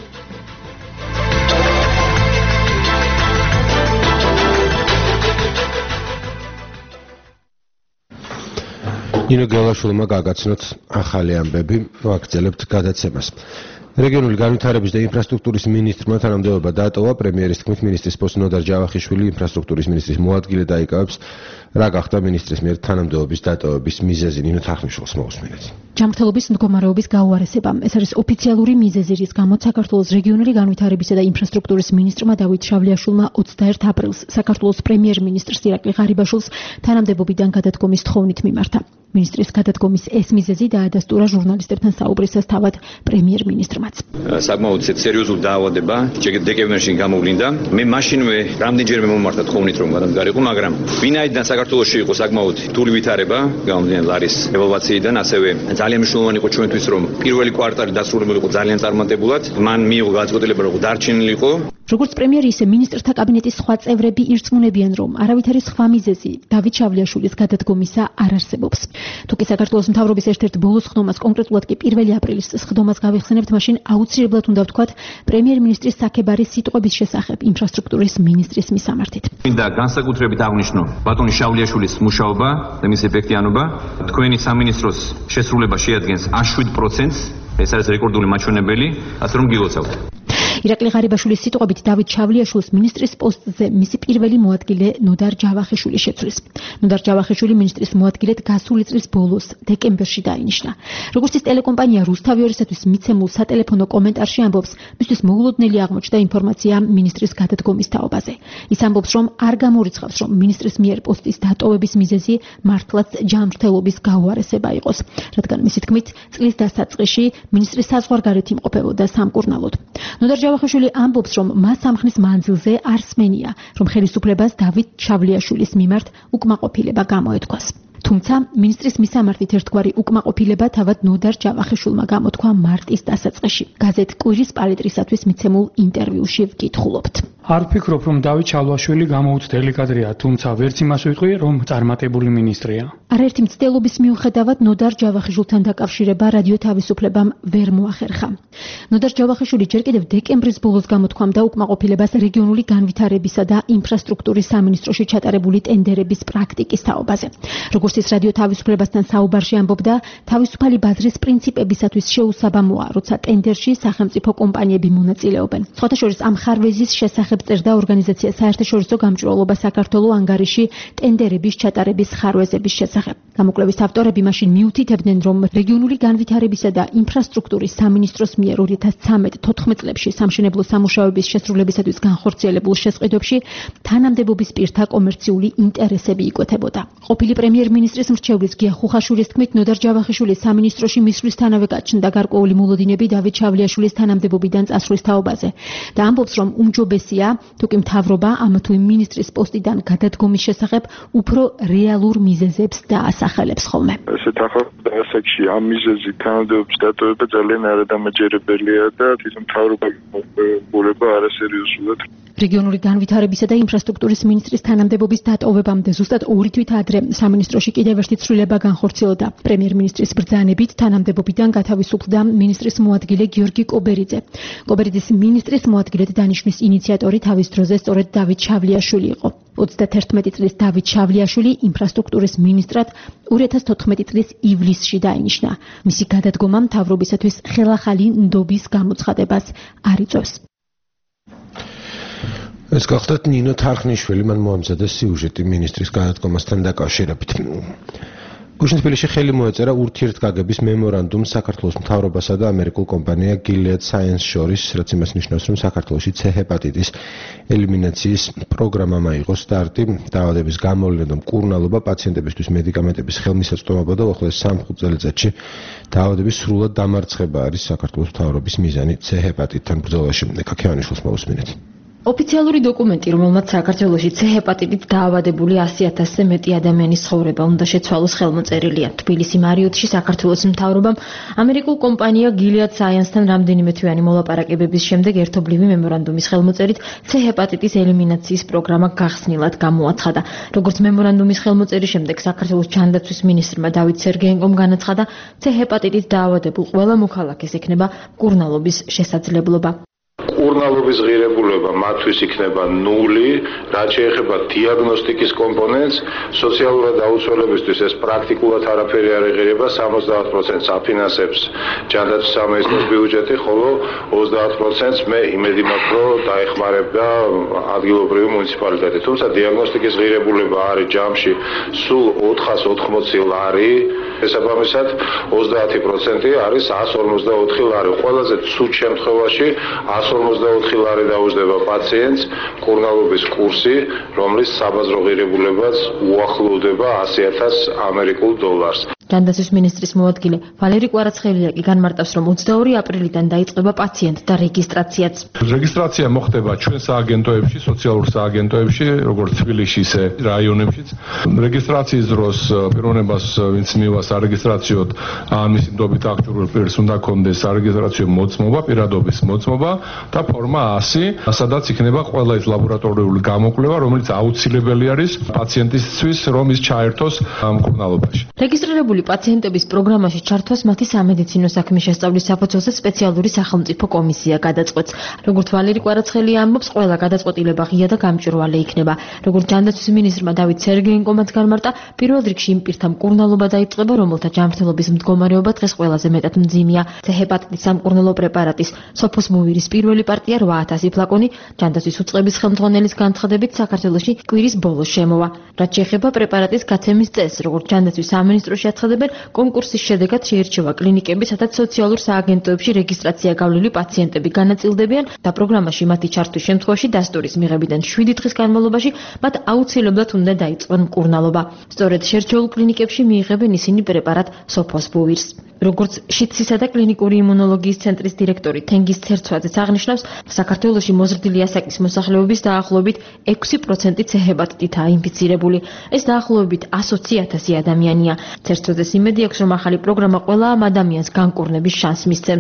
ნინო გალაშვილმა გაგაცნოთ ახალი ამბები, ვაგრძელებთ გადაცემას. რეგიონული განვითარების და ინფრასტრუქტურის მინისტრმა თანამდებობა დაატოვა, პრემიერის თქმით, მინისტრის პოსტს ნოდარ ჯავახიშვილი ინფრასტრუქტურის მინისტრის მოადგილე დაიკავებს. რა გახდა მინისტრის მიერ თანამდებობის დატოვების მიზეზი? ნინო თახნიშვილს მოусმინეთ. ჯანმრთელობის მდგომარეობის გაუარესება. ეს არის ოფიციალური მიზეზი, რის გამოც საქართველოს რეგიონული განვითარებისა და ინფრასტრუქტურის მინისტრმა დავით შავლიაშვილმა ოცდაერთ აპრილს საქართველოს პრემიერ-მინისტრს ირაკლი ღარიბაშვილს თანამდებობიდან გადადგომის თხოვნით მიმართა. მინისტრის გადადგომის ეს მიზეზი დაადასტურა ჟურნალისტებთან საუბრისას თავად პრემიერ-მინისტრმაც. საკმაოდ სერიოზული დაავადება დეკემბერში გამოვლინდა. მე მაშინვე რამდენჯერმე მომართა თხოვნით რომ გადამდგარიყო, მაგრამ ვინაიდან საქართველოში იყო საკმაოდ რთული ვითარება, გამომდინარე ლარის ევალვაციიდან, ასევე ძალიან მნიშვნელოვანი იყო ჩვენთვის რომ პირველი კვარტალი დასრულებული იყო ძალიან წარმატებულად. მან მიიღო გადაწყვეტილება რომ დარჩენილიყო. როგორც პრემიერი, ისე მინისტრთა კაბინეტის სხვა წევრები ირწმუნებიან, რომ არავითარი სხვა მიზეზი დავით შავლიაშვილის გადადგომისა არ არსებობს. თუკი საქართველოს მთავრობის ერთ-ერთ ბოლოს ხდომას, კონკრეტულად კი პირველი აპრილის ხდომას გავიხსენებთ, მაშინ აუცილებლად უნდა ვთქვათ პრემიერ-მინისტრის საქებარი სიტყვების შესახებ ინფრასტრუქტურის მინისტრის მისამართით. მინდა განსაკუთრებით აღვნიშნო ბატონი შავლიაშვილის მუშაობა და მისი ეფექტიანობა. თქვენი სამინისტროს შესრულება შეადგენს ას შვიდ პროცენტს, ეს არის რეკორდული მაჩვენებელი, ასე რომ გილოცავთ. ირაკლი ღარიბაშვილის სიტყვებით დავით შავლიაშვილს მინისტრის პოსტზე მისი პირველი მოადგილე ნოდარ ჯავახიშვილი შეცვლის. ნოდარ ჯავახიშვილი მინისტრის მოადგილედ გასული წლის ბოლოს დეკემბერში დაინიშნა. როგორც ის ტელეკომპანია რუსთავი ორისათვის მიცემულ სატელეფონო კომენტარში ამბობს, მისთვის მოულოდნელი აღმოჩნდა ინფორმაცია მინისტრის გადადგომის თაობაზე. ის ამბობს, რომ არ გამორიცხავს, რომ მინისტრის მიერ პოსტის დატოვების მიზეზი მართლაც ჯანმრთელობის გაუარესება იყოს, რადგან მისი თქმით, წლის დასაწყისში მინისტრის საზღვარგარეთ იმყოფებოდა სამკურნალოდ. ნოდარ ჯავახიშვილი ამბობს, რომ მას სამხნის მანძილზე არ სმენია, რომ ხელისუფლებას დავით შავლიაშვილის მიმართ უკმაყოფილება გამოეთქვას. თუმცა მინისტრის მისამართით ერთგვარი უკმაყოფილება თავად ნოდარ ჯავახიშვილმა გამოთქვა მარტის დასაწყისში. გაზეთ კვირის პალეტრისათვის მიცემულ ინტერვიუში ვკითხულობთ. არ ვფიქრობ, რომ დავით ჩავლაშვილი გამოუცდელი კადრია, თუმცა ვერც იმას ვიტყვი, რომ წარმატებული მინისტრია. არაერთი მცდელობის მიუხედავად ნოდარ ჯავახიშვილთან დაკავშირება რადიო თავისუფლებამ ვერ მოახერხა. ნოდარ ჯავახიშვილი ჯერ კიდევ დეკემბრის ბოლოს გამოთქვამდა უკმაყოფილებას რეგიონული განვითარებისა და ინფრასტრუქტურის სამინისტროში ჩატარებული ტენდერების პრაქტიკის თაობაზე. როგორც ის რადიო თავისუფლებასთან საუბარში ამბობდა, თავისუფალი ბაზრის პრინციპებისათვის შეუსაბამოა, როცა ტენდერში სახელმწიფო კომპანიები მონაწილეობენ. სხვათა შორის ამ ხარვეზის შესახებ წერდა ორგანიზაცია საერთაშორისო გამჭვირვალობა საქართველოს ანგარიში ტენდერების ჩატარების ხარვეზების შესახებ. გამოკვლევის ავტორები მაშინ მიუთითებდნენ, რომ რეგიონული განვითარებისა და ინფრასტრუქტურის სამინისტროს მიერ ორი ათას ცხრამეტ თოთხმეტ წლებში სამშენებლო სამუშაოების შესრულებისათვის განხორციელებულ შესყიდვებში თანამდებობის პირთა კომერციული ინტერესები იკვეთებოდა. ყოფილი პრემიერ-მინისტრის მრჩევლის გია ხუხაშვილის თქმით, ნოდარ ჯავახიშვილის სამინისტროში მისვლისთანავე გაჩნდა გარკვეული მოლოდინები დავით ჩავლიაშვილის თანამდებობიდან წასვლის თაობაზე და ამბობს, რომ უმჯობესია თუკი მთავრობა ამ თუ იმ მინისტრის პოსტიდან გადადგომის შესახებ უფრო რეალურ მიზეზებს დაასახელებს ხოლმე. ესეთ ახალ ასაკში ამ მიზეზით თანამდებობის დატოვება ძალიან არადამაჯერებელია და თვითონ მთავრობა გულება არასერიოზულად. რეგიონული განვითარებისა და ინფრასტრუქტურის მინისტრის თანამდებობის დატოვებამდე ზუსტად ორი თვით ადრე სამინისტროში კიდევ ერთი ცვლილება განხორციელდა. პრემიერ-მინისტრის ბრძანებით თანამდებობიდან გათავისუფლდა მინისტრის მოადგილე გიორგი კობერიძე. კობერიძის მინისტრის მოადგილედ დანიშვნის ინიციატორი თავის დროზე სწორედ დავით ჩავლიაშვილი იყო. ოცდაათერთმეტი წლის დავით ჩავლიაშვილი ინფრასტრუქტურის მინისტრად ორი ათას თოთხმეტი წლის ივლისში დაინიშნა. მისი გადადგომა მთავრობისათვის ხელახალი ნდობის გამოცხადებას არ იწვევს. ეს გახლავთ ნინო თარხნიშვილი, მან მოამზადა სიუჟეტი მინისტრის გადადგომასთან დაკავშირებით. გუშინთბილისში ხელი მოეწერა ურთიერთგაგების მემორანდუმს საქართველოს მთავრობასა და ამერიკულ კომპანია Gilead Sciences შორის, რაც იმას ნიშნავს, რომ საქართველოში C ჰეპატიტის ელიმინაციის პროგრამამ აიღო სტარტი. დაავადების გამოვლენა და მკურნალობა პაციენტებისთვის მედიკამენტების ხელმისაწვდომობა და უახლოეს სამი წელიწადში დაავადების სრულად დამარცხება არის საქართველოს მთავრობის მიზანი C ჰეპატიტთან ბრძოლაში. ქაქევანიშვილს მოусმინეთ. ოფიციალური დოკუმენტი, რომელმაც საქართველოში C ჰეპატიტით დაავადებული ასი ათასზე მეტი ადამიანის ცხოვრება უნდა შეცვალოს ხელმოწერილია. თბილისი მარიოტში საქართველოს მთავრობამ ამერიკულ კომპანია Gilead Sciences-თან რამდენიმე თვიანი მოლაპარაკებების შემდეგ ერთობლივი მემორანდუმის ხელმოწერით C ჰეპატიტის ელიმინაციის პროგრამა გახსნილად გამოაცხადა. როგორც მემორანდუმის ხელმოწერის შემდეგ საქართველოს ჯანდაცვის მინისტრმა დავით სერგეენკომ განაცხადა, C ჰეპატიტით დაავადებულ ყველა მოქალაქეს ექნება მკურნალობის შესაძლებლობა. მკურნალობის ღირებულება მათთვის იქნება ნული, რაც შეეხება დიაგნოსტიკის კომპონენტს, სოციალურად დაუცველებისთვის ეს პრაქტიკულად არაფერი არ ეღირება, სამოცდაათ პროცენტს აფინანსებს ჯანდაცვის სამინისტროს ბიუჯეტი, ხოლო ოცდაათ პროცენტს მე იმედი მაქვს, რომ დაეხმარება ადგილობრივი მუნიციპალიტეტი. თუმცა დიაგნოსტიკის ღირებულება არის ჯამში სულ ოთხას ოთხმოცი ლარი, შესაბამისად ოცდაათი პროცენტი არის εκατს ორმოცდაოთხი ლარი. ყველაზე ცუდ შემთხვევაში εκατს ორმოცდაოთხი ლარი დაუჯდება პაციენტს მკურნალობის კურსი, რომლის საბაზრო ღირებულებაც უახლოვდება ასი ათას ამერიკულ დოლარს. ჯანდაცვის მინისტრის მოადგილე ვალერი კვარაცხელია კი განმარტავს, რომ ოცდაორი აპრილიდან დაიწყება პაციენტთა რეგისტრაციაც. რეგისტრაცია მოხდება ჩვენ სააგენტოებში, სოციალურ სააგენტოებში, როგორც თბილისში, ისე რაიონებშიც. რეგისტრაციის დროს პიროვნებას ვინც მივა სარეგისტრაციოდ, ან მისი ნდობით აღჭურვილ პირს უნდა კონდეს სარეგისტრაციო მოწმობა, პირადობის მოწმობა და ფორმა ასი, სადაც იქნება ყველა ის ლაბორატორიული გამოკვლევა, რომელიც აუცილებელი არის პაციენტისთვის, რომ ის ჩაერთოს მკურნალობაში. რეგისტრირებული პაციენტების პროგრამაში ჩართვას მათი სამედიცინო საქმის შესწავლის საფუძველზე სპეციალური სახელმწიფო კომისია გადაწყვეტს. როგორც ვალერი კვარაცხელია ამბობს, ყველა გადაწყვეტილება ღია და გამჭვირვალე იქნება. როგორც ჯანდაცვის მინისტრმა დავით სერგეენკომაც განმარტა, პირველ რიგში იმ პირთა მკურნალობა დაიწყება, რომელთა ჯანმრთელობის მდგომარეობა დღეს ყველაზე მეტად მძიმეა. C ჰეპატიტის სამკურნალო პრეპარატის სოფოსბუვირის პირველი პარტია რვა ათასი ფლაკონი ჯანდაცვის უწყების ხელმძღვანელის განცხადებით საქართველოში კვირის ბოლოს შემოვა. რაც შეეხება პრეპარატის გაცემის წესს, როგორც ჯანდაცვის სამინისტროში აცხადებენ, კონკურსის შედეგად შეირჩევა კლინიკები, სადაც სოციალურ სააგენტოებში რეგისტრაცია გავლილი პაციენტები განაწილდებიან და პროგრამაში მათი ჩართვის შემთხვევაში დასტურის მიღებიდან შვიდი დღის განმავლობაში მათ აუცილებლად უნდა დაიწყონ მკურნალობა. სწორედ შერჩეულ კლინიკებში მიიღებენ ისინი პრეპარატ სოფოსბუვირს. როგორც შიდსისა და კლინიკური იმუნოლოგიის ცენტრის დირექტორი თენგიზ ცერცვაძეც აღნიშნავს, საქართველოში მოზრდილი ასაკის მოსახლეობის დაახლოებით ექვსი პროცენტი C ჰეპატიტითაა ინფიცირებული. ეს დაახლოებით ათი ათასი ადამიანია. ცერცვაძეს იმედი აქვს, რომ ახალი პროგრამა ყველა ამ ადამიანს განკურნების შანსს მისცემს.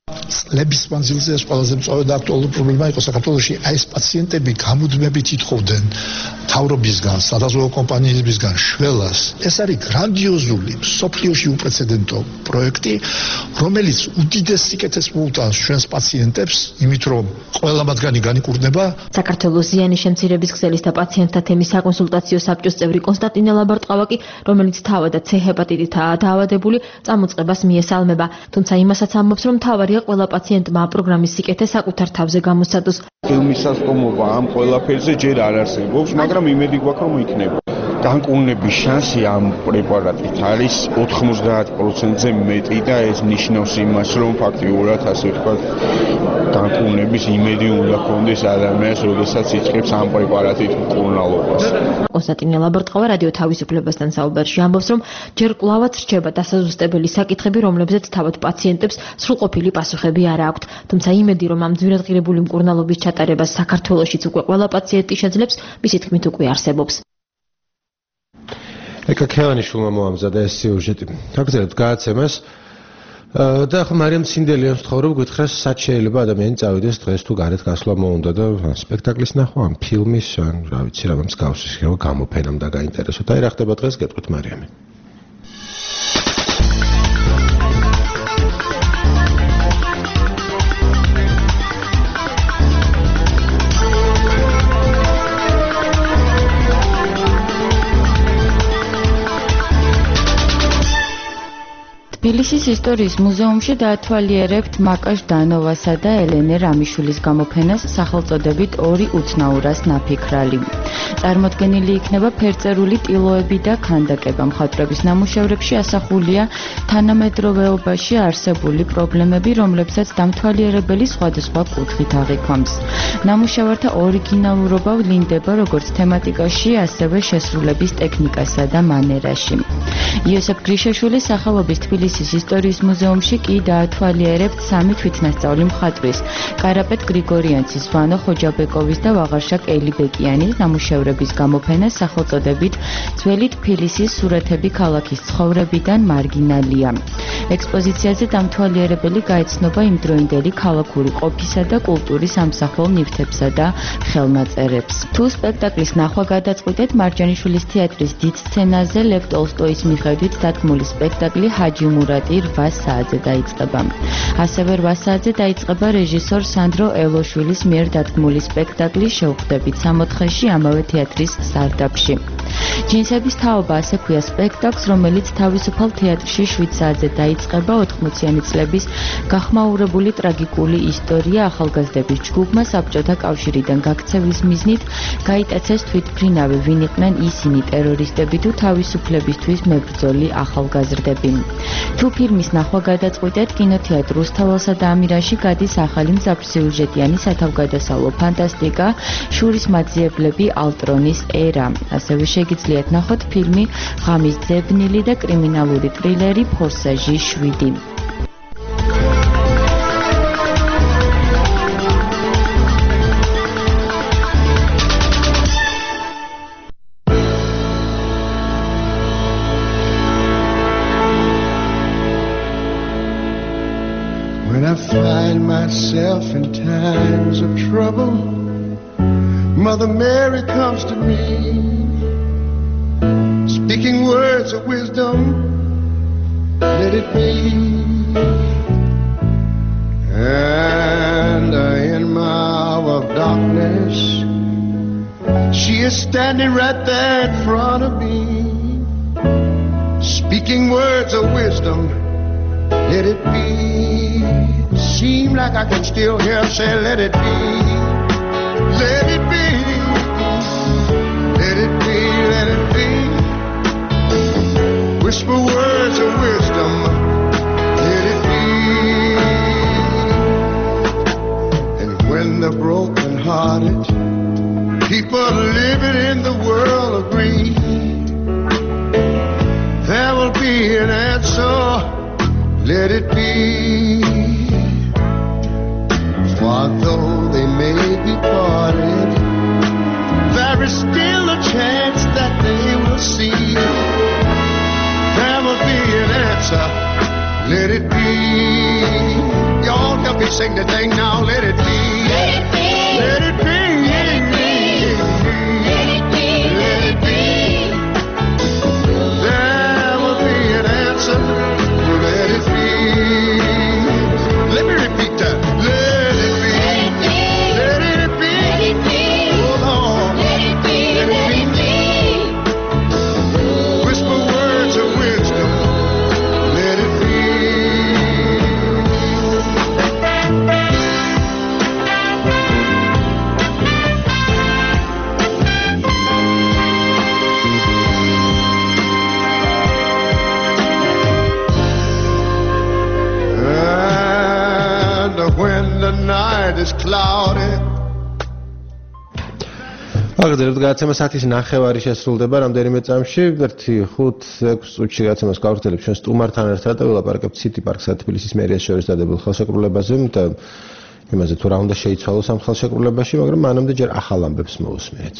წლების მანძილზე ეს ყველაზე მწვავე და აქტუალური პრობლემა იყო საქართველოში. აი ეს პაციენტები გამუდმებით ითხოვდნენ თავრობისგან, სადაზვერვო კომპანიებისგან შველას. ეს არის გრანდიოზული, მსოფლიოში უპრეცედენტო პროექტი, რომელიც უდიდეს სიკეთეს მოუტანს ჩვენს პაციენტებს, იმით რომ ყველა მათგანი განიკურნება. საქართველოს ზიანის შემცირების ქსელის და პაციენტთა თემის საკონსულტაციო საბჭოს წევრი კონსტანტინე ლაბორტყავაკი, რომელიც თავადაც C ჰეპატიტითაა დაავადებული, წამოწყებას მიესალმება, თუმცა იმასაც ამბობს, რომ თავარია ყველა პაციენტმა პროგრამის სიკეთე საკუთარ თავზე გამოსცადოს. ფილმის სასტუმრობა ამ ყველაფერზე ჯერ არ არსებობს, მაგრამ იმედი გვაქვს რომ იქნება. განკურნების შანსი ამ პრეპარატით არის ოთხმოცდაათ პროცენტზე მეტი და ეს ნიშნავს იმას, რომ ფაქტიურად ასე ვთქვათ, განკურნების იმედი უნდა ჰქონდეს ადამიანს, როდესაც იწყებს ამ პრეპარატით მკურნალობას. კონსტანტინე ლაბორტყავა რადიო თავისუფლებასთან საუბარში ამბობს, რომ ჯერ კვლავაც რჩება დასაზუსტებელი საკითხები, რომლებზეც თავად პაციენტებს სრულყოფილი პასუხები არ აქვთ. თუმცა იმედი, რომ ამ ძვირადღირებული მკურნალობის ჩატარებას საქართველოშიც უკვე ყველა პაციენტი შეძლებს, მისი თქმით უკვე არსებობს. ეკა ქევანიშვილმა მოამზადა ეს სიუჟეტი. გაგრძელებთ გადაცემას. და ახლა მარიამ ცინდელიანს ვთხოვებ, გითხრას, სად შეიძლება ადამიანი წავიდეს დღეს თუ გარეთ გასვლა მოუნდა და სპექტაკლის ნახვა, ან ფილმის, ან რა ვიცი, რა მსგავსის, რა გამოფენამ და გაინტერესოთ. აი რა ხდება დღეს, გეტყვით მარიამი. თბილისის ისტორიის მუზეუმში დაათვალიერებთ მაკა ჟდანოვასა და ელენე რამიშვილის გამოფენას სახელწოდებით ორი უცნაურას ნაფიქრალი. წარმოდგენილი იქნება ფერწერული ტილოები და ქანდაკება. მხატვრების ნამუშევრებში ასახულია თანამედროვეობაში არსებული პრობლემები, რომლებსაც დამთვალიერებელი სხვადასხვა კუთხით აღიქვამს. ნამუშევართა ორიგინალურობა ვლინდება როგორც თემატიკაში, ასევე შესრულების ტექნიკასა და მანერაში. იოსებ გრიშაშვილის სახელობის თბილისის ისტორიის მუზეუმში კი დაათვალიერებთ სამი თვითნასწავლი მხატვრის, კარაპეტ გრიგორიანცის, ვანო ხოჯაბეკოვის და ვაღარშაკ ელიბეკიანის ნამუშევრების გამოფენა სახელწოდებით ძველი თბილისის სურათები ქალაქის ცხოვრებიდან მარგინალია. ექსპოზიციაზე დამთვალიერებელი გაეცნობა იმდროინდელი ქალაქური ყოფისა და კულტურის ამსახველ ნივთებსა და ხელნაწერებს. თუ სპექტაკლის ნახვა გადაწყვეტეთ, მარჯანიშვილის თეატრის დიდ სცენაზე ლევ ტოლსტოის მიხედვით დადგმული სპექტაკლი ჰაჯი მურატი რვა საათზე დაიწყება. ასევე რვა საათზე დაიწყება რეჟისორ სანდრო ელოშვილის მიერ დადგმული სპექტაკლი შევხვდებით სამოთხეში ამავე თეატრის სარდაფში. ჯინსების თაობა ასე ქვია სპექტაკლს, რომელიც თავისუფალ თეატრში შვიდ საათზე დაიწყება. ოთხმოციანი წლების გახმაურებული ტრაგიკული ისტორია ახალგაზრდების ჯგუფმა საბჭოთა კავშირიდან გაქცევის მიზნით გაიტაცეს თვითმფრინავი, ვინ იყვნენ ისინი, ტერორისტები თუ თავისუფლებისთვის მებრძოლი ახალგაზრდები. თუ ფილმის ნახვა გადაწყვეტეთ, კინოთეატრ რუსთაველსა და ამირანში გადის ახალი მძაფრსიუჟეტიანი სათავგადასავლო ფანტასტიკა, შურის მაძიებლები, ალტრონის ერა. ასევე შეგიძლიათ ნახოთ ფილმი ღამის ძებნილი და კრიმინალური ტრილერი ფორსაჟი შვიდი. When I find myself in times of trouble, Mother Mary comes to me, speaking words of wisdom, let it be. And uh, in my hour of darkness, she is standing right there in front of me, speaking words of wisdom, let it be. Seem like I can still hear her say, let it be, let it be, let it be, let it be. Whisper words of wisdom, let it be. And when the broken-hearted people living in the world agree, there will be an answer, let it be. For though they may be parted, there is still a chance that they will see. There will be an answer, let it be. Y'all sing the thing now, let it be. Let it be. Let it be. Let it be. Let it be. There will be an answer. Let it be. Let me repeat that. Let it be. Let it be. Let it be. Oh Lord. Let it be. Let it be. Whisper words of wisdom. Let it be. And when the night is cloudy. აგრძელებთ გადაცემა საათის ნახევარი შესრულდება რამდენიმე წამში ერთი ხუთ ექვს წუთში გადაცემას გავხდელებ ჩვენ სტუმართან ერთად და ვილაპარაკებთ City Park-სა და თბილისის მერიას შორის დადებულ ხელშეკრულებაზე და იმაზე თუ რა უნდა შეიცვალოს ამ ხელშეკრულებაში, მაგრამ მანამდე ჯერ ახალ ამბებს მოусმენთ.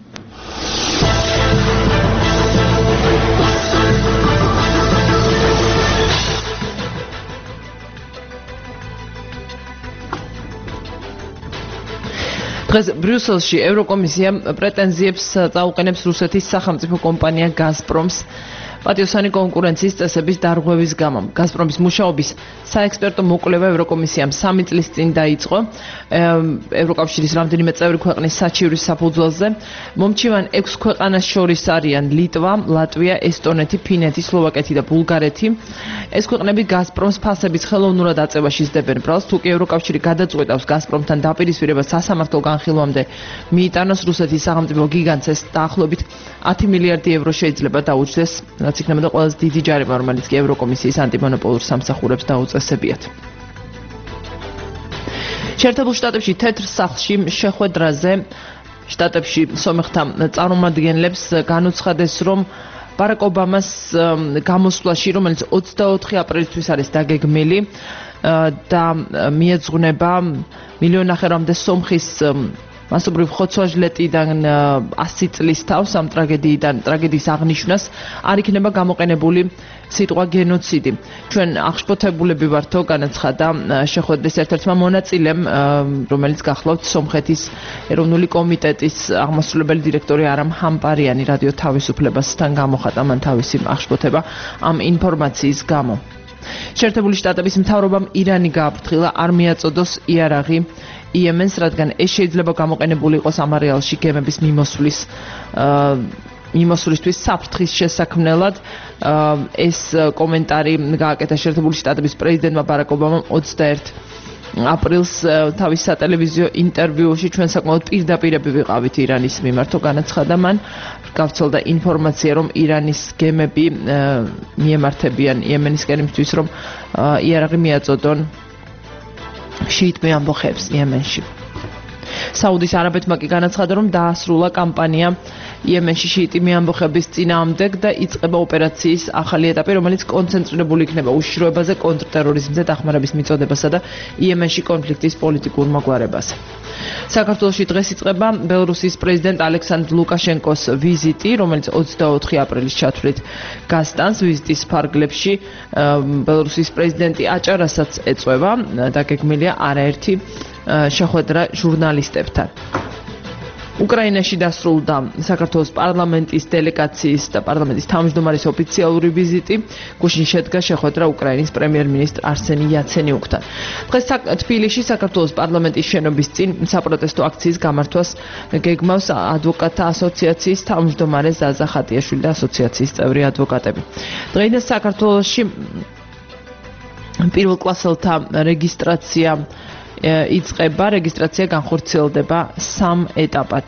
დღეს ბრიუსელში ევროკომისია პრეტენზიებს წაუყენებს რუსეთის სახელმწიფო კომპანია გაზპრომს პატიოსანი კონკურენციის წესების დარღვევის გამო. გაზპრომის მუშაობის საექსპერტო მოკვლევა ევროკომისიამ სამი წლის წინ დაიწყო ევროკავშირის რამდენიმე წევრი ქვეყნის საჩივრის საფუძველზე. მომჩივან ექვს ქვეყანას შორის არიან ლიტვა, ლატვია, ესტონეთი, ფინეთი, სლოვაკეთი და ბულგარეთი. ეს ქვეყნები გაზპრომს ფასების ხელოვნურად აწევაში სდებენ ბრალს, თუკი ევროკავშირი გადაწყვეტავს გაზპრომთან დაპირისპირებას სასამართლო განხილვამდე მიიტანოს რუსეთის სახელმწიფო გიგანტს, ეს დაახლოებით ათი მილიარდი ევრო შეიძლება დაუჯდეს, რაც იქნებოდა ყველაზე დიდი ჯარიმა, რომელიც კი ევროკომისიის ანტიმონოპოლურ სამსახურებს დაუწესებიათ. შეერთებულ შტატებში თეთრ სახლში შეხვედრაზე შტატებში სომეხთა წარმომადგენლებს განუცხადეს, რომ ბარაკ ობამას გამოსვლაში, რომელიც ოცდაოთხი აპრილისთვის არის დაგეგმილი და მიეძღვნება მილიონნახევრამდე სომხის მასობრივ ხოცვა-ჟლეტიდან ასი წლის თავს ამ ტრაგედიიდან ტრაგედიის აღნიშვნას არ იქნება გამოყენებული სიტყვა გენოციდი. ჩვენ აღშფოთებულები ვართო, განაცხადა შეხვედრის ერთ-ერთმა მონაწილემ, რომელიც გახლავთ სომხეთის ეროვნული კომიტეტის აღმასრულებელი დირექტორი არამ ჰამპარიანი რადიო თავისუფლებასთან გამოხატა მან თავისი აღშფოთება ამ ინფორმაციის გამო. შეერთებული შტატების მთავრობამ ირანი გააფრთხილა არ მიაწოდოს იარაღი იემენს, რადგან ეს შეიძლება გამოყენებული იყოს ამ არეალში გემების მიმოსვლის მიმოსვლისთვის საფრთხის შესაქმნელად. ეს კომენტარი გააკეთა შეერთებული შტატების პრეზიდენტმა ბარაკ ობამამ ოცდაერთი აპრილს თავის სატელევიზიო ინტერვიუში ჩვენ საკმაოდ პირდაპირები ვიყავით ირანის მიმართო, განაცხადა მან, გავრცელდა ინფორმაცია, რომ ირანის გემები მიემართებიან იემენისკენ იმისთვის, რომ იარაღი მიაწოდონ შიიტ მეამბოხეებს იემენში. საუდის არაბეთმა კი განაცხადა, რომ დაასრულა კამპანია იემენში შიიტი მეამბოხების წინააღმდეგ და იწყება ოპერაციის ახალი ეტაპი, რომელიც კონცენტრირებული იქნება უშიშროებაზე, კონტრტერორიზმზე, დახმარების მიწოდებასა და იემენში კონფლიქტის პოლიტიკურ მოგვარებაზე. საქართველოში დღეს იწყება ბელორუსიის პრეზიდენტ ალექსანდრ ლუკაშენკოს ვიზიტი, რომელიც ოცდაოთხი აპრილის ჩათვლით გასტანს. ვიზიტის ფარგლებში ბელორუსიის პრეზიდენტი აჭარასაც ეწვევა, დაგეგმილია არაერთი შეხვედრა ჟურნალისტებთან. უკრაინაში დასრულდა საქართველოს პარლამენტის დელეგაციის და პარლამენტის თავმჯდომარის ოფიციალური ვიზიტი. გუშინ შედგა შეხვედრა უკრაინის პრემიერ-მინისტრ არსენი იაცენიუკთან. დღეს თბილისში საქართველოს პარლამენტის შენობის წინ საპროტესტო აქციის გამართვას გეგმავს ადვოკატთა ასოციაციის თავმჯდომარე ზაზა ხატიაშვილი და ასოციაციის წევრი ადვოკატები. დღეიდან საქართველოში პირველ კლასელთა რეგისტრაცია იწყება, რეგისტრაცია განხორციელდება სამ ეტაპად.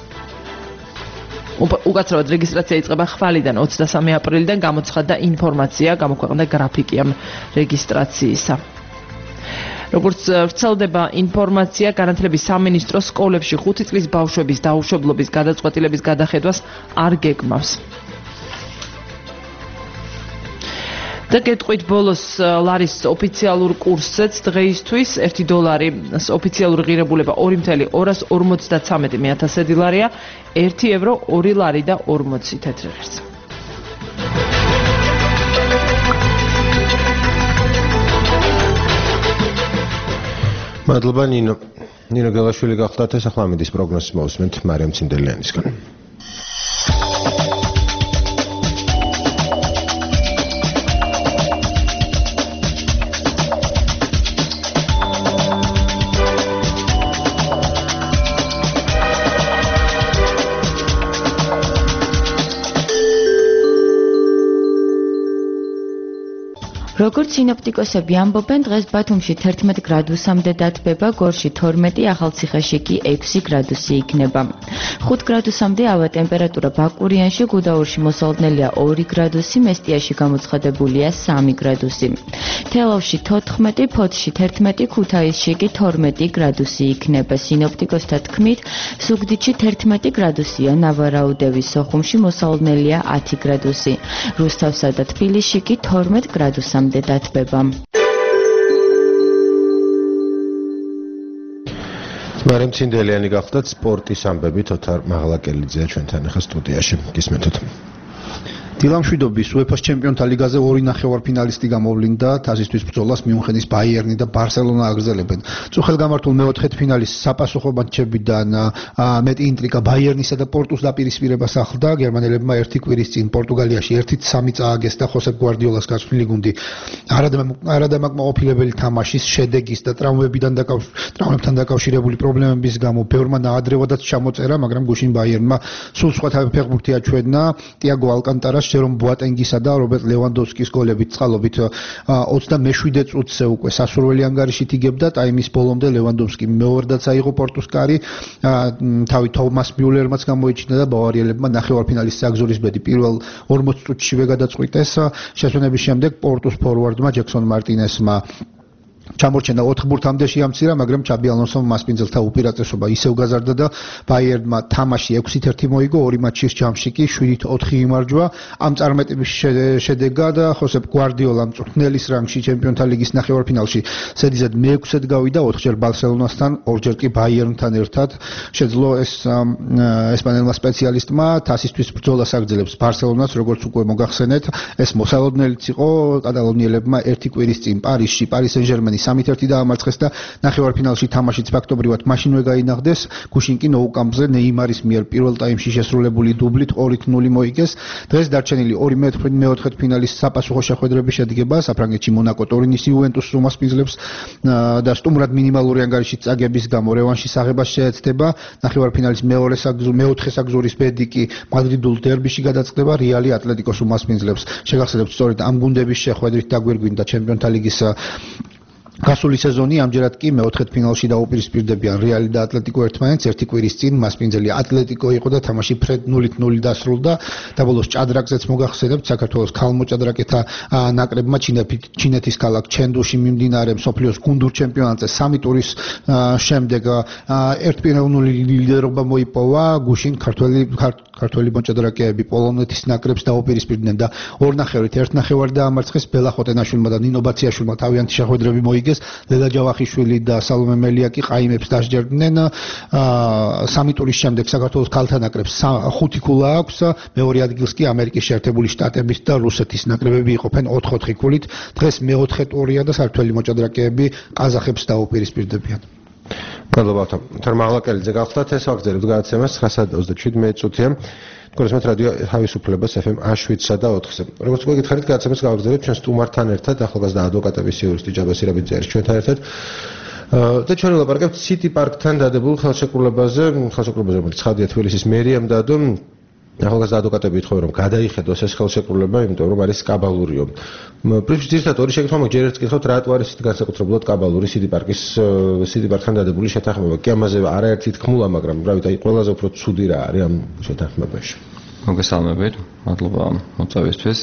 უკაცრავად რეგისტრაცია იწყება ხვალიდან ოცდასამი აპრილიდან, გამოცხადდა ინფორმაცია, გამოქვეყნდა გრაფიკი ამ რეგისტრაციისა. როგორც ვრცელდება ინფორმაცია, განათლების სამინისტრო სკოლებში ხუთი წლის ბავშვების დაუშვებლობის გადაწყვეტილების გადახედვას არ გეგმავს. და გეტყვით ბოლოს ლარის ოფიციალურ კურსზეც დღეისთვის ერთი დოლარი ოფიციალური ღირებულება ორი ათეული ორმოცდათრამეტი ათასი ლარია, ერთი ევრო ორი ლარი და ორმოცი თეთრი ღერს. მადლობა ნინო. ნინო გელაშვილი გახლდათ ეს ახლა ამის პროგნოზის მოვსმენთ მარიამ ცინდელიანისგან. როგორც სინოპტიკოსები ამბობენ, დღეს ბათუმში თერთმეტ გრადუსამდე დათბება, გორში თორმეტი, ახალციხეში კი ექვსი გრადუსი იქნება. ხუთ გრადუსამდე ავა ტემპერატურა ბაკურიანში, გუდაურში მოსალოდნელია ორი გრადუსი, მესტიაში გამოცხადებულია სამი გრადუსი. თელავში თოთხმეტი, ფოთში თერთმეტი, ქუთაისში კი თორმეტი გრადუსი იქნება. სინოპტიკოსთა თქმით, ზუგდიდში თერთმეტი გრადუსია, ნავარაუდევის სოხუმში მოსალოდნელია ათი გრადუსი. რუსთავსა და თბილისში კი თორმეტ გრადუსამდე დათბება. მარიამ ცინდელიანი გახლდათ სპორტის ამბებით ოთარ მაღლაკელიძეა ჩვენთან ახლა სტუდიაში. გისმენთ. დილამშვიდობის უეფა-ს ჩემპიონთა ლიგაზე ორი ნახევარფინალისტი გამოვლინდა თასისთვის ბრძოლას მიუნხენის ბაიერნი და ბარსელონა აგრძელებენ. წუხელგამართულ მეოთხედ ფინალის საპასუხო მატჩებიდან მეტი ინტრიგა ბაიერნისა და პორტუს დაპირისპირებას ახლდა. გერმანელებმა ერთი კვირის წინ პორტუგალიაში ერთით სამი წააგეს და ხოსე გვარდიოლას გაწვრთნილი გუნდი არადამაკმაყოფილებელი თამაშის, შედეგის და ტრამვებიდან ტრამვებთან დაკავშირებული პრობლემების გამო ბევრმა ნაადრევადაც ჩამოწერა, მაგრამ გუშინ ბაიერნმა სულ სხვა ფეხბურთი აჩვენა. ტიაგო ალკანტარას, ჯერომ ბოატენგისა და რობერტ ლევანდოვსკის გოლებით წყალობით ოცდამეშვიდე წუთზე უკვე სასურველი ანგარიშით იგებდა. ტაიმის ბოლომდე ლევანდოვსკი მეორედაც აიღო პორტუს კარი, თავი თომას მიულერმაც გამოიჩინა და ბავარიელებმა ნახევარფინალის საგზურის ბედი პირველ ორმოც წუთშივე გადაწყვიტეს. შესვენების შემდეგ პორტუს ფორვარდმა ჯექსონ მარტინესმა ჩამორჩენა ოთხ ბურთამდე შეამცირა, მაგრამ ჩაბი ალონსომ მასპინძელთა უპირატესობა ისევ გაზარდა და ბაიერნმა თამაში ექვსით ერთი მოიგო, ორი მატჩის ჯამში კი შვიდით ოთხი იმარჯვა. ამ წარმატების შედეგად ხოსე გვარდიოლამ მწვრთნელის რანგში ჩემპიონთა ლიგის ნახევარფინალში სედიზედ მეექვსედ გავიდა, ოთხჯერ ბარსელონასთან, ორჯერ კი ბაიერნთან ერთად. შეძლო ეს ესპანელმა სპეციალისტმა თასისთვის ბრძოლას აგრძელებს ბარსელონას, როგორც უკვე მოგახსენეთ, ეს მოსალოდნელიც იყო კატალონიელებმა ერთი კვირის წინ პარიზში პარი სენ-ჟერმენი სამით ერთი დაამარცხეს და ნახევარფინალში თამაშიც ფაქტობრივად მაშინვე გაინახდეს. გუშინ კი ნოუ-კამპზე ნეიმარის მიერ პირველ ტაიმში შესრულებული დუბლით ორით ნული მოიგეს. დღეს დარჩენილი ორი მეოთხედ ფინალის საპასუხო შეხვედრები შედგება. საფრანგეთში მონაკო ტორინის იუვენტუსს უმასპინძლებს და სტუმრად მინიმალური ანგარიშით წაგების გამო რევანშის აღებას შეეცდება. ნახევარფინალის მეორე მეოთხე საგზურის ბედი კი მადრიდულ დერბიში გადაწყდება. რეალი ატლეტიკოს უმასპინძლებს. შეგახსენებთ, სწორედ ამ გუნდების შეხვედრით დაგვირგვინდა ჩემპიონთა ლიგის გასული სეზონი. ამჯერად კი მეოთხედ ფინალში დაუპირისპირდებიან რეალი და ატლეტიკო ერთმანეთს. ერთი კვირის წინ მასპინძელი ატლეტიკო იყო და თამაში ფრედ ნულით ნული დასრულდა. დაბოლოს ჭადრაკზეც მოგახსენებთ, საქართველოს ქალმოჭადრაკეთა ნაკრებმა ჩინეთის ქალაქ ჩენდუში მიმდინარე მსოფლიოს გუნდურ ჩემპიონატზე სამი ტურის შემდეგ ერთპიროვნული ლიდერობა მოიპოვა. გუშინ ქართველი ქართველი მოჭადრაკეები პოლონეთის ნაკრებს დაუპირისპირდნენ და ორ ნახევრით ერთ ნახევარი დაამარცხეს. ბელა ხოტენაშვილმა და ნინო ბაციაშვილმა თავიანთი შეხვედრები მოიგეს. ლელა ჯავახიშვილი და სალომე მელიაკი ყაიმებს დასჯერდნენ. სამი ტურის შემდეგ საქართველოს ქალთა ნაკრებს ხუთი ქულა აქვს. მეორე ადგილს კი ამერიკის შეერთებული შტატების და რუსეთის ნაკრებები იყოფენ ოთხ ოთხი ქულით. დღეს მეოთხე ტურია და ქართველი მოჭადრაკეები ყაზახებს დაუპირისპირდებიან. მადლობა თორ მაღლაკელიძე გახლდათ ეს ვაგრძელებთ გადაცემას ცხრაასა და ოცდაშვიდ წუთია. გულისხმობთ რადიო თავისუფლებას ეფ ემ შვიდსა და ოთხზე. როგორც უკვე გითხარით, გადაცემას გავაგრძელებთ ჩვენ სტუმართან ერთად, ახალგაზრდა ადვოკატების იურისტი ჯაბა სირაბიძე არის ჩვენთან ერთად. და ჩვენ ვილაპარაკებთ სიტი პარკთან დადებულ ხელშეკრულებაზე, ხელშეკრულებაზე, რომელიც ცხადია თბილისის მერიამ დადო. ახალგაზრდა ადვოკატები ითხოვენ, რომ გადაიხედოს ეს ხელშეკრულება, იმიტომ რომ არის კაბალურიო. პრინციპში ძირითადად ორი შეკითხვა მაქვს. ჯერ ერთ კითხავთ, რატო არის განსაკუთრებულად კაბალური სიტი პარკის სიტი პარკთან დადებული შეთანხმება. კი ამაზე არაერთი თქმულა, მაგრამ რავით, აი ყველაზე უფრო ცუდი რა არის ამ შეთანხმებაში. მოგესალმებით, მადლობა მოწვევისთვის.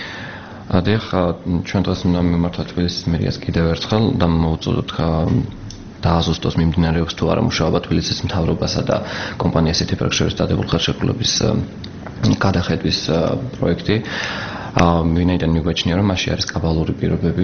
ადიხ ჩვენ დღეს უნდა მიმართოთ თბილისის მერიას კიდევ ერთხელ და მოვუწოდოთ დააზუსტოს მიმდინარეობს თუ არა მუშაობა თბილისის მთავრობასა და კომპანია City Park შორის დადებულ ხელშეკრულების გადახედვის პროექტი. ვინაიდან მიგვაჩნია, რომ მასში არის კაბალური პირობები.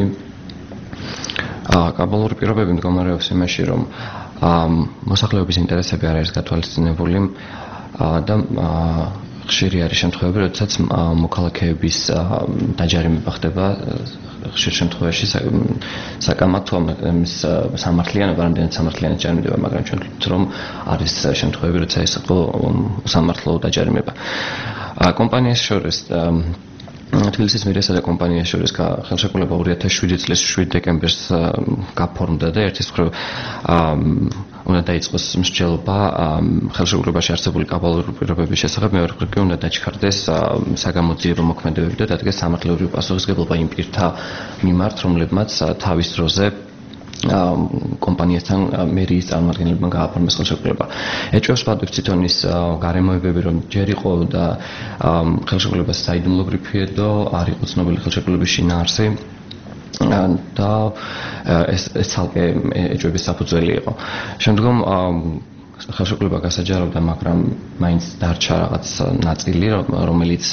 კაბალური პირობები მდგომარეობს იმაში, რომ მოსახლეობის ინტერესები არ არის გათვალისწინებული და ხშირი არის შემთხვევები, როდესაც მოქალაქეების დაჯარიმება ხდება ხშირ შემთხვევაში საკამათო ამის სამართლიანობა, რამდენად სამართლიანად ჯარიმდება, მაგრამ ჩვენ ვთქვით, რომ არის შემთხვევები, როცა ეს იყო სამართლო დაჯარიმება. კომპანიას შორის თბილისის მერიასა და კომპანიას შორის ხელშეკრულება ორი ათას შვიდი წლის შვიდ დეკემბერს გაფორმდა და ერთის მხრივ უნდა დაიწყოს მსჯელობა ხელშეკრულებაში არსებული კაბალური პირობების შესახებ, მეორე მხრივ კი უნდა დაჩქარდეს საგამოძიებო მოქმედებები და დადგეს სამართლებრივი პასუხისმგებლობა იმ პირთა მიმართ, რომლებმაც თავის დროზე კომპანიასთან მერიის წარმომადგენლებმა გააფორმეს ხელშეკრულება. ეჭვებს ვადებს თვითონ ის გარემოებები, რომ ჯერ იყო და ხელშეკრულებას საიდუმლო გრიფიედო, არ იყო ცნობილი ხელშეკრულების შინაარსი და ეს ეს ცალკე ეჭვების საფუძველი იყო. შემდგომ ხელშეკრულება გასაჯაროვდა, მაგრამ მაინც დარჩა რაღაც ნაწილი, რომელიც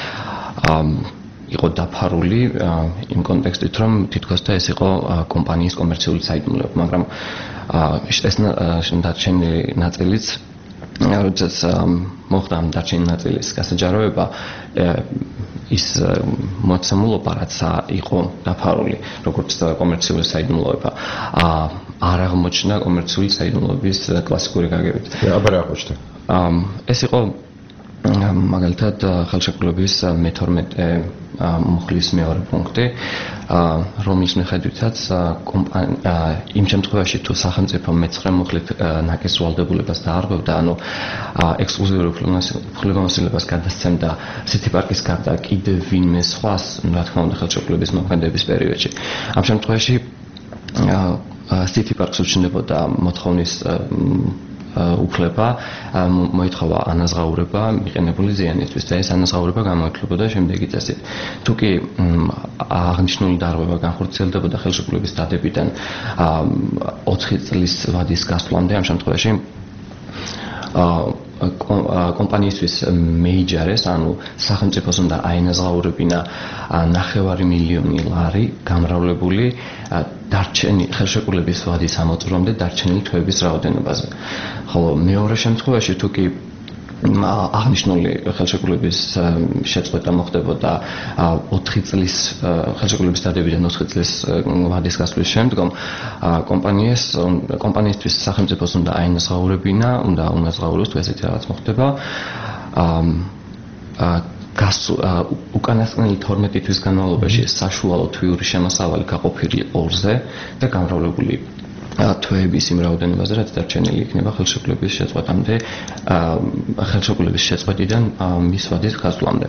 იყო დაფარული იმ კონტექსტით, რომ თითქოს და ეს იყო კომპანიის კომერციული საიდუმლოება, მაგრამ ეს დარჩენილი ნაწილიც, როდესაც მოხდა ამ დარჩენილი ნაწილის გასაჯაროვება, ის მოცემულობა, რაც იყო დაფარული, როგორც კომერციული საიდუმლოება, არ აღმოჩნდა კომერციული საიდუმლოების კლასიკური გაგებით. აბა რა აღმოჩნდა? ეს იყო მაგალითად ხელშეკრულების მეთორმეტე მუხლის მეორე პუნქტი, რომლის მიხედვითაც იმ შემთხვევაში თუ სახელმწიფო მეცხრე მუხლით ნაკის ვალდებულებას დაარღვევდა, ანუ ექსკლუზიური უფლებამოსილებას გადასცემდა City Park-ის გარდა კიდევ ვინმე სხვას, რა თქმა უნდა ხელშეკრულების მოქმედების პერიოდში. ამ შემთხვევაში City Park-ს უჩნდებოდა მოთხოვნის უფლება მოითხოვა ანაზღაურება მიყენებული ზიანისთვის და ეს ანაზღაურება გამოეთვლებოდა შემდეგი წესით. თუ კი აღნიშნული დარღვევა განხორციელდებოდა ხელშეკრულების დადებიდან ოთხი წლის ვადის გასვლამდე, ამ შემთხვევაში კომპანიისთვის მეიჯარეს, ანუ სახელმწიფოს უნდა აენაზღაურებინა ნახევარი მილიონი ლარი გამრავლებული დარჩენილი ხელშეკრულების ვადის ამოწურვამდე დარჩენილი თვეების რაოდენობაზე. ხოლო მეორე შემთხვევაში თუ კი აღნიშნული ხელშეკრულების შეწყვეტა მოხდებოდა ოთხი წლის ხელშეკრულების დადებიდან ოთხი წლის ვადის გასვლის შემდგომ, კომპანიას კომპანიისთვის სახელმწიფოს უნდა აენაზღაურებინა, უნდა უნაზღაუროს, თუ ესეთი რაღაც მოხდება. უკანასკნელი თორმეტი თვის განმავლობაში საშუალო თვიური შემოსავალი გაყოფილი ორზე და გამრავლებული თვეების იმ რაოდენობაზე, რაც დარჩენილი იქნება ხელშეკრულების შეწყვეტამდე, ხელშეკრულების შეწყვეტიდან მის ვადის გასვლამდე.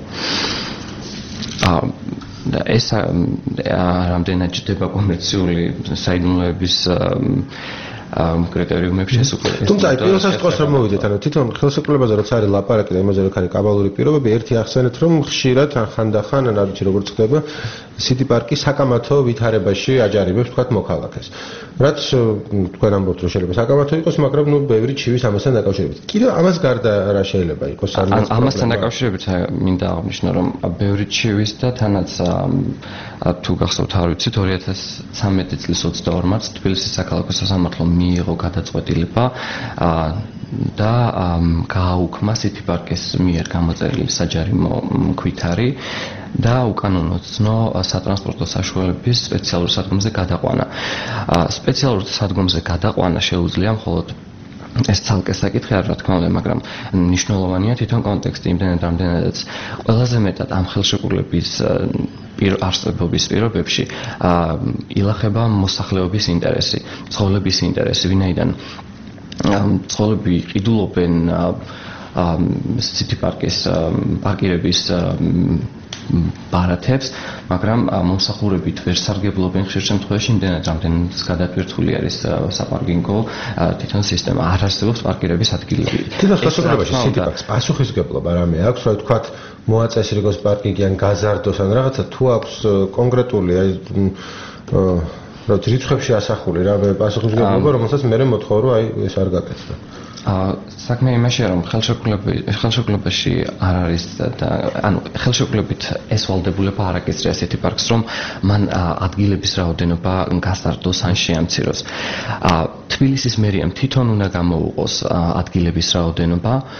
და ეს რამდენად ჯდება კომერციული საიდუმლოების კრიტერიუმებში ეს უკვე. თუმცა აი პირველ სასწრაფოს რომ მოვიდეთ, ანუ თვითონ ხელშეკრულებაზე როცა არის ლაპარაკი და იმაზე რომ არის კაბალური პირობები, ერთი ახსენეთ, რომ ხშირად ხანდახან ან არჩი როგორც ხდება City Park-ი საკამათო ვითარებაში აჯარიმებს თქვათ მოქალაქეს. რაც თქვენ ამბობთ, რომ შეიძლება საკამათო იყოს, მაგრამ ნუ ბევრი ჩივის ამასთან დაკავშირებით. კიდევ ამას გარდა რა შეიძლება იყოს არ არის? ამასთან დაკავშირებით მინდა აღნიშნო, რომ ბევრი ჩივის და თანაც თუ გახსოვთ არ ვიცით, ორი ათას ცხრამეტი წლის ოცდაორი მარტს თბილისის საქალაქო სასამართლომ მიიღო გადაწყვეტილება და გააუქმა City Park-ის მიერ გამოწერილი საჯარიმო ქვითარი და უკანონო ცნო სატრანსპორტო საშუალების სპეციალურ სადგომზე გადაყვანა. სპეციალურ სადგომზე გადაყვანა შეუძლია მხოლოდ ეს ცალკე საკითხი არ რა თქმა უნდა, მაგრამ მნიშვნელოვანია თვითონ კონტექსტი, იმდენად რამდენადაც ყველაზე მეტად ამ ხელშეკრულების არსებობის პირობებში ილახება მოსახლეობის ინტერესი, ცხოველების ინტერესი, ვინაიდან ცხოველები ყიდულობენ City Park-ის პარკირების ბარათებს, მაგრამ მომსახურებით ვერ სარგებლობენ ხშირ შემთხვევაში, იმდენად რამდენიც გადატვირთული არის საპარკინგო თვითონ სისტემა, არ არსებობს პარკირების ადგილები. თვითონ ხელშეკრულებაში City Park-ს პასუხისმგებლობა რამე აქვს, რომ თქვათ მოაწესრიგოს პარკინგი ან გაზარდოს ან რაღაცა, თუ აქვს კონკრეტული აი რომ რიცხვებში ასახული რა პასუხისმგებლობა, რომელსაც მე მოთხოვ, რომ აი ეს არ გაკეთდა. საქმე იმაშია, რომ ხელშეკრულებაში არ არის და ანუ ხელშეკრულებით ეს ვალდებულება არ აკისრია City Park-ს, რომ მან ადგილების რაოდენობა გასტარტოს ან შეამციროს. თბილისის მერიამ თვითონ უნდა გამოუყოს ადგილების რაოდენობა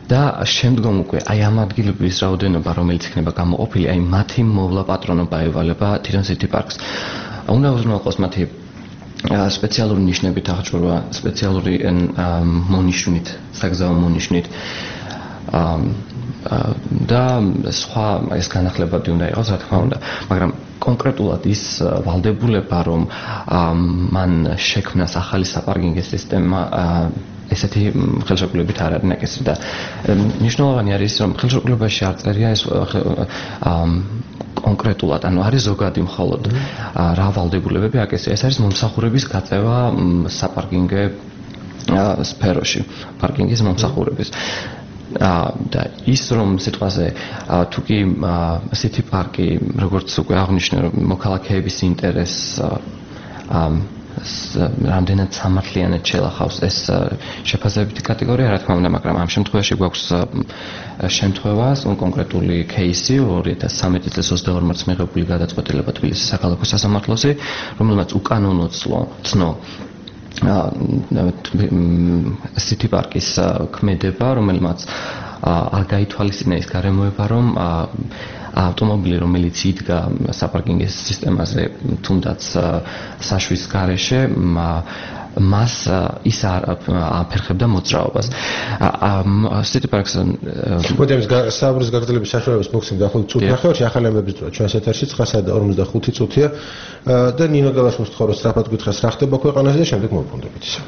და შემდგომ უკვე აი ამ ადგილების რაოდენობა, რომელიც იქნება გამოყოფილი, აი მათი მოვლა პატრონობა ევალება თვითონ City Park-ს. უნდა უზრუნველყოს მათი სპეციალური ნიშნებით აღჭურვა, სპეციალური მონიშნით, საგზაო მონიშნით. და სხვა ეს განახლებადი უნდა იყოს, რა თქმა უნდა, მაგრამ კონკრეტულად ის ვალდებულება, რომ მან შექმნას ახალი საპარკინგის სისტემა, ესეთი ხელშეკრულებით არ არის ნაკისრი და მნიშვნელოვანი არის, რომ ხელშეკრულებაში არ წერია ეს კონკრეტულად, ანუ არის ზოგადი მხოლოდ რა ვალდებულებები აკისრია. ეს არის მომსახურების გაწევა საპარკინგე სფეროში, პარკინგის მომსახურების. და ის რომ სიტყვაზე თუ კი City Park-ი როგორც უკვე აღნიშნე რომ მოქალაქეების ინტერესს რამდენად სამართლიანად შელახავს ეს შეფასებითი კატეგორია, რა თქმა უნდა, მაგრამ ამ შემთხვევაში გვაქვს შემთხვევა, კონკრეტული кейსი ორი ათას სამი წლის ოცდაორ მარტს მიღებული გადაწყვეტილება თბილისის საქალაქო სასამართლოში, რომელმაც უკანონო ცნო City Park-ის ქმედება, რომელმაც არ გაითვალისწინა ის გარემოება, რომ ავტომობილი, რომელიც იდგა საპარკინგის სისტემაზე, თუნდაც საშვის გარეშე, მას ის არ აფერხებდა მოძრაობას. City Park-ს მოდი ამის საუბრის გაგრძელების საშუალებას მოგცემ დაახლოებით წუთი ნახევარში, ახალი ამბების დრო ჩვენს ეთერში ცხრა და ორმოცდახუთი წუთია და ნინო გელაშვილს ვთხოვ, რომ სწრაფად გითხრას რა ხდება ქვეყანაში და შემდეგ მოვუბრუნდებით ისევ.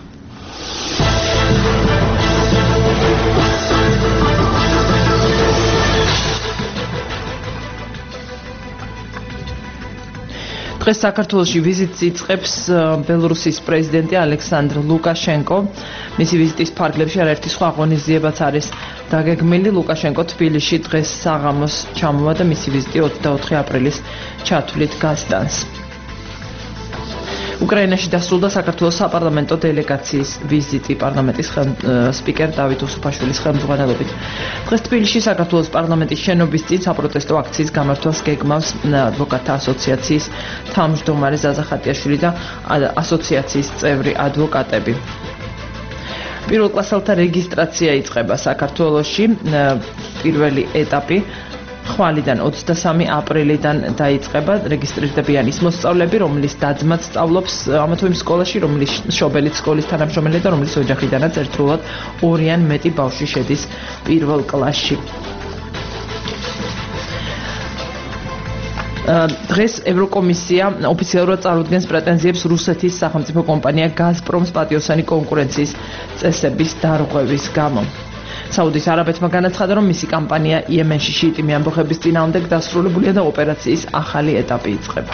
დღეს საქართველოში ვიზიტს იწყებს ბელორუსის პრეზიდენტი ალექსანდრ ლუკაშენკო. მისი ვიზიტის ფარგლებში არაერთი სხვა ღონისძიებაც არის დაგეგმილი. ლუკაშენკო თბილისში დღეს საღამოს ჩამოვა და მისი ვიზიტი ოცდაოთხი აპრილის ჩათვლით გასტანს. უკრაინაში დასრულდა საქართველოს საპარლამენტო დელეგაციის ვიზიტი პარლამენტის სპიკერ დავით უსუფაშვილის ხელმძღვანელობით. დღეს თბილისში საქართველოს პარლამენტის შენობის წინ საპროტესტო აქციის გამართვას გეგმავს ადვოკატთა ასოციაციის თავმჯდომარე ზაზა ხატიაშვილი და ასოციაციის წევრი ადვოკატები. პირველ კლასელთა რეგისტრაცია იწყება საქართველოში, პირველი ეტაპი ხვალიდან ოცდასამი აპრილიდან დაიწყება. რეგისტრირდებიან ის მოსწავლეები, რომლის და-ძმაც სწავლობს ამა თუ იმ სკოლაში, რომლის შობელიც სკოლის თანამშრომელია და რომლის ოჯახიდანაც ერთდროულად ორი ან მეტი ბავშვი შედის პირველ კლასში. დღეს ევროკომისია ოფიციალურად წარუდგენს პრეტენზიებს რუსეთის სახელმწიფო კომპანია გაზპრომს პატიოსანი კონკურენციის წესების დარღვევის გამო. საუდის არაბეთმა განაცხადა, რომ მისი კამპანია იემენში შიიტი ამბოხების წინააღმდეგ დასრულებულია და ოპერაციის ახალი ეტაპი იწყება.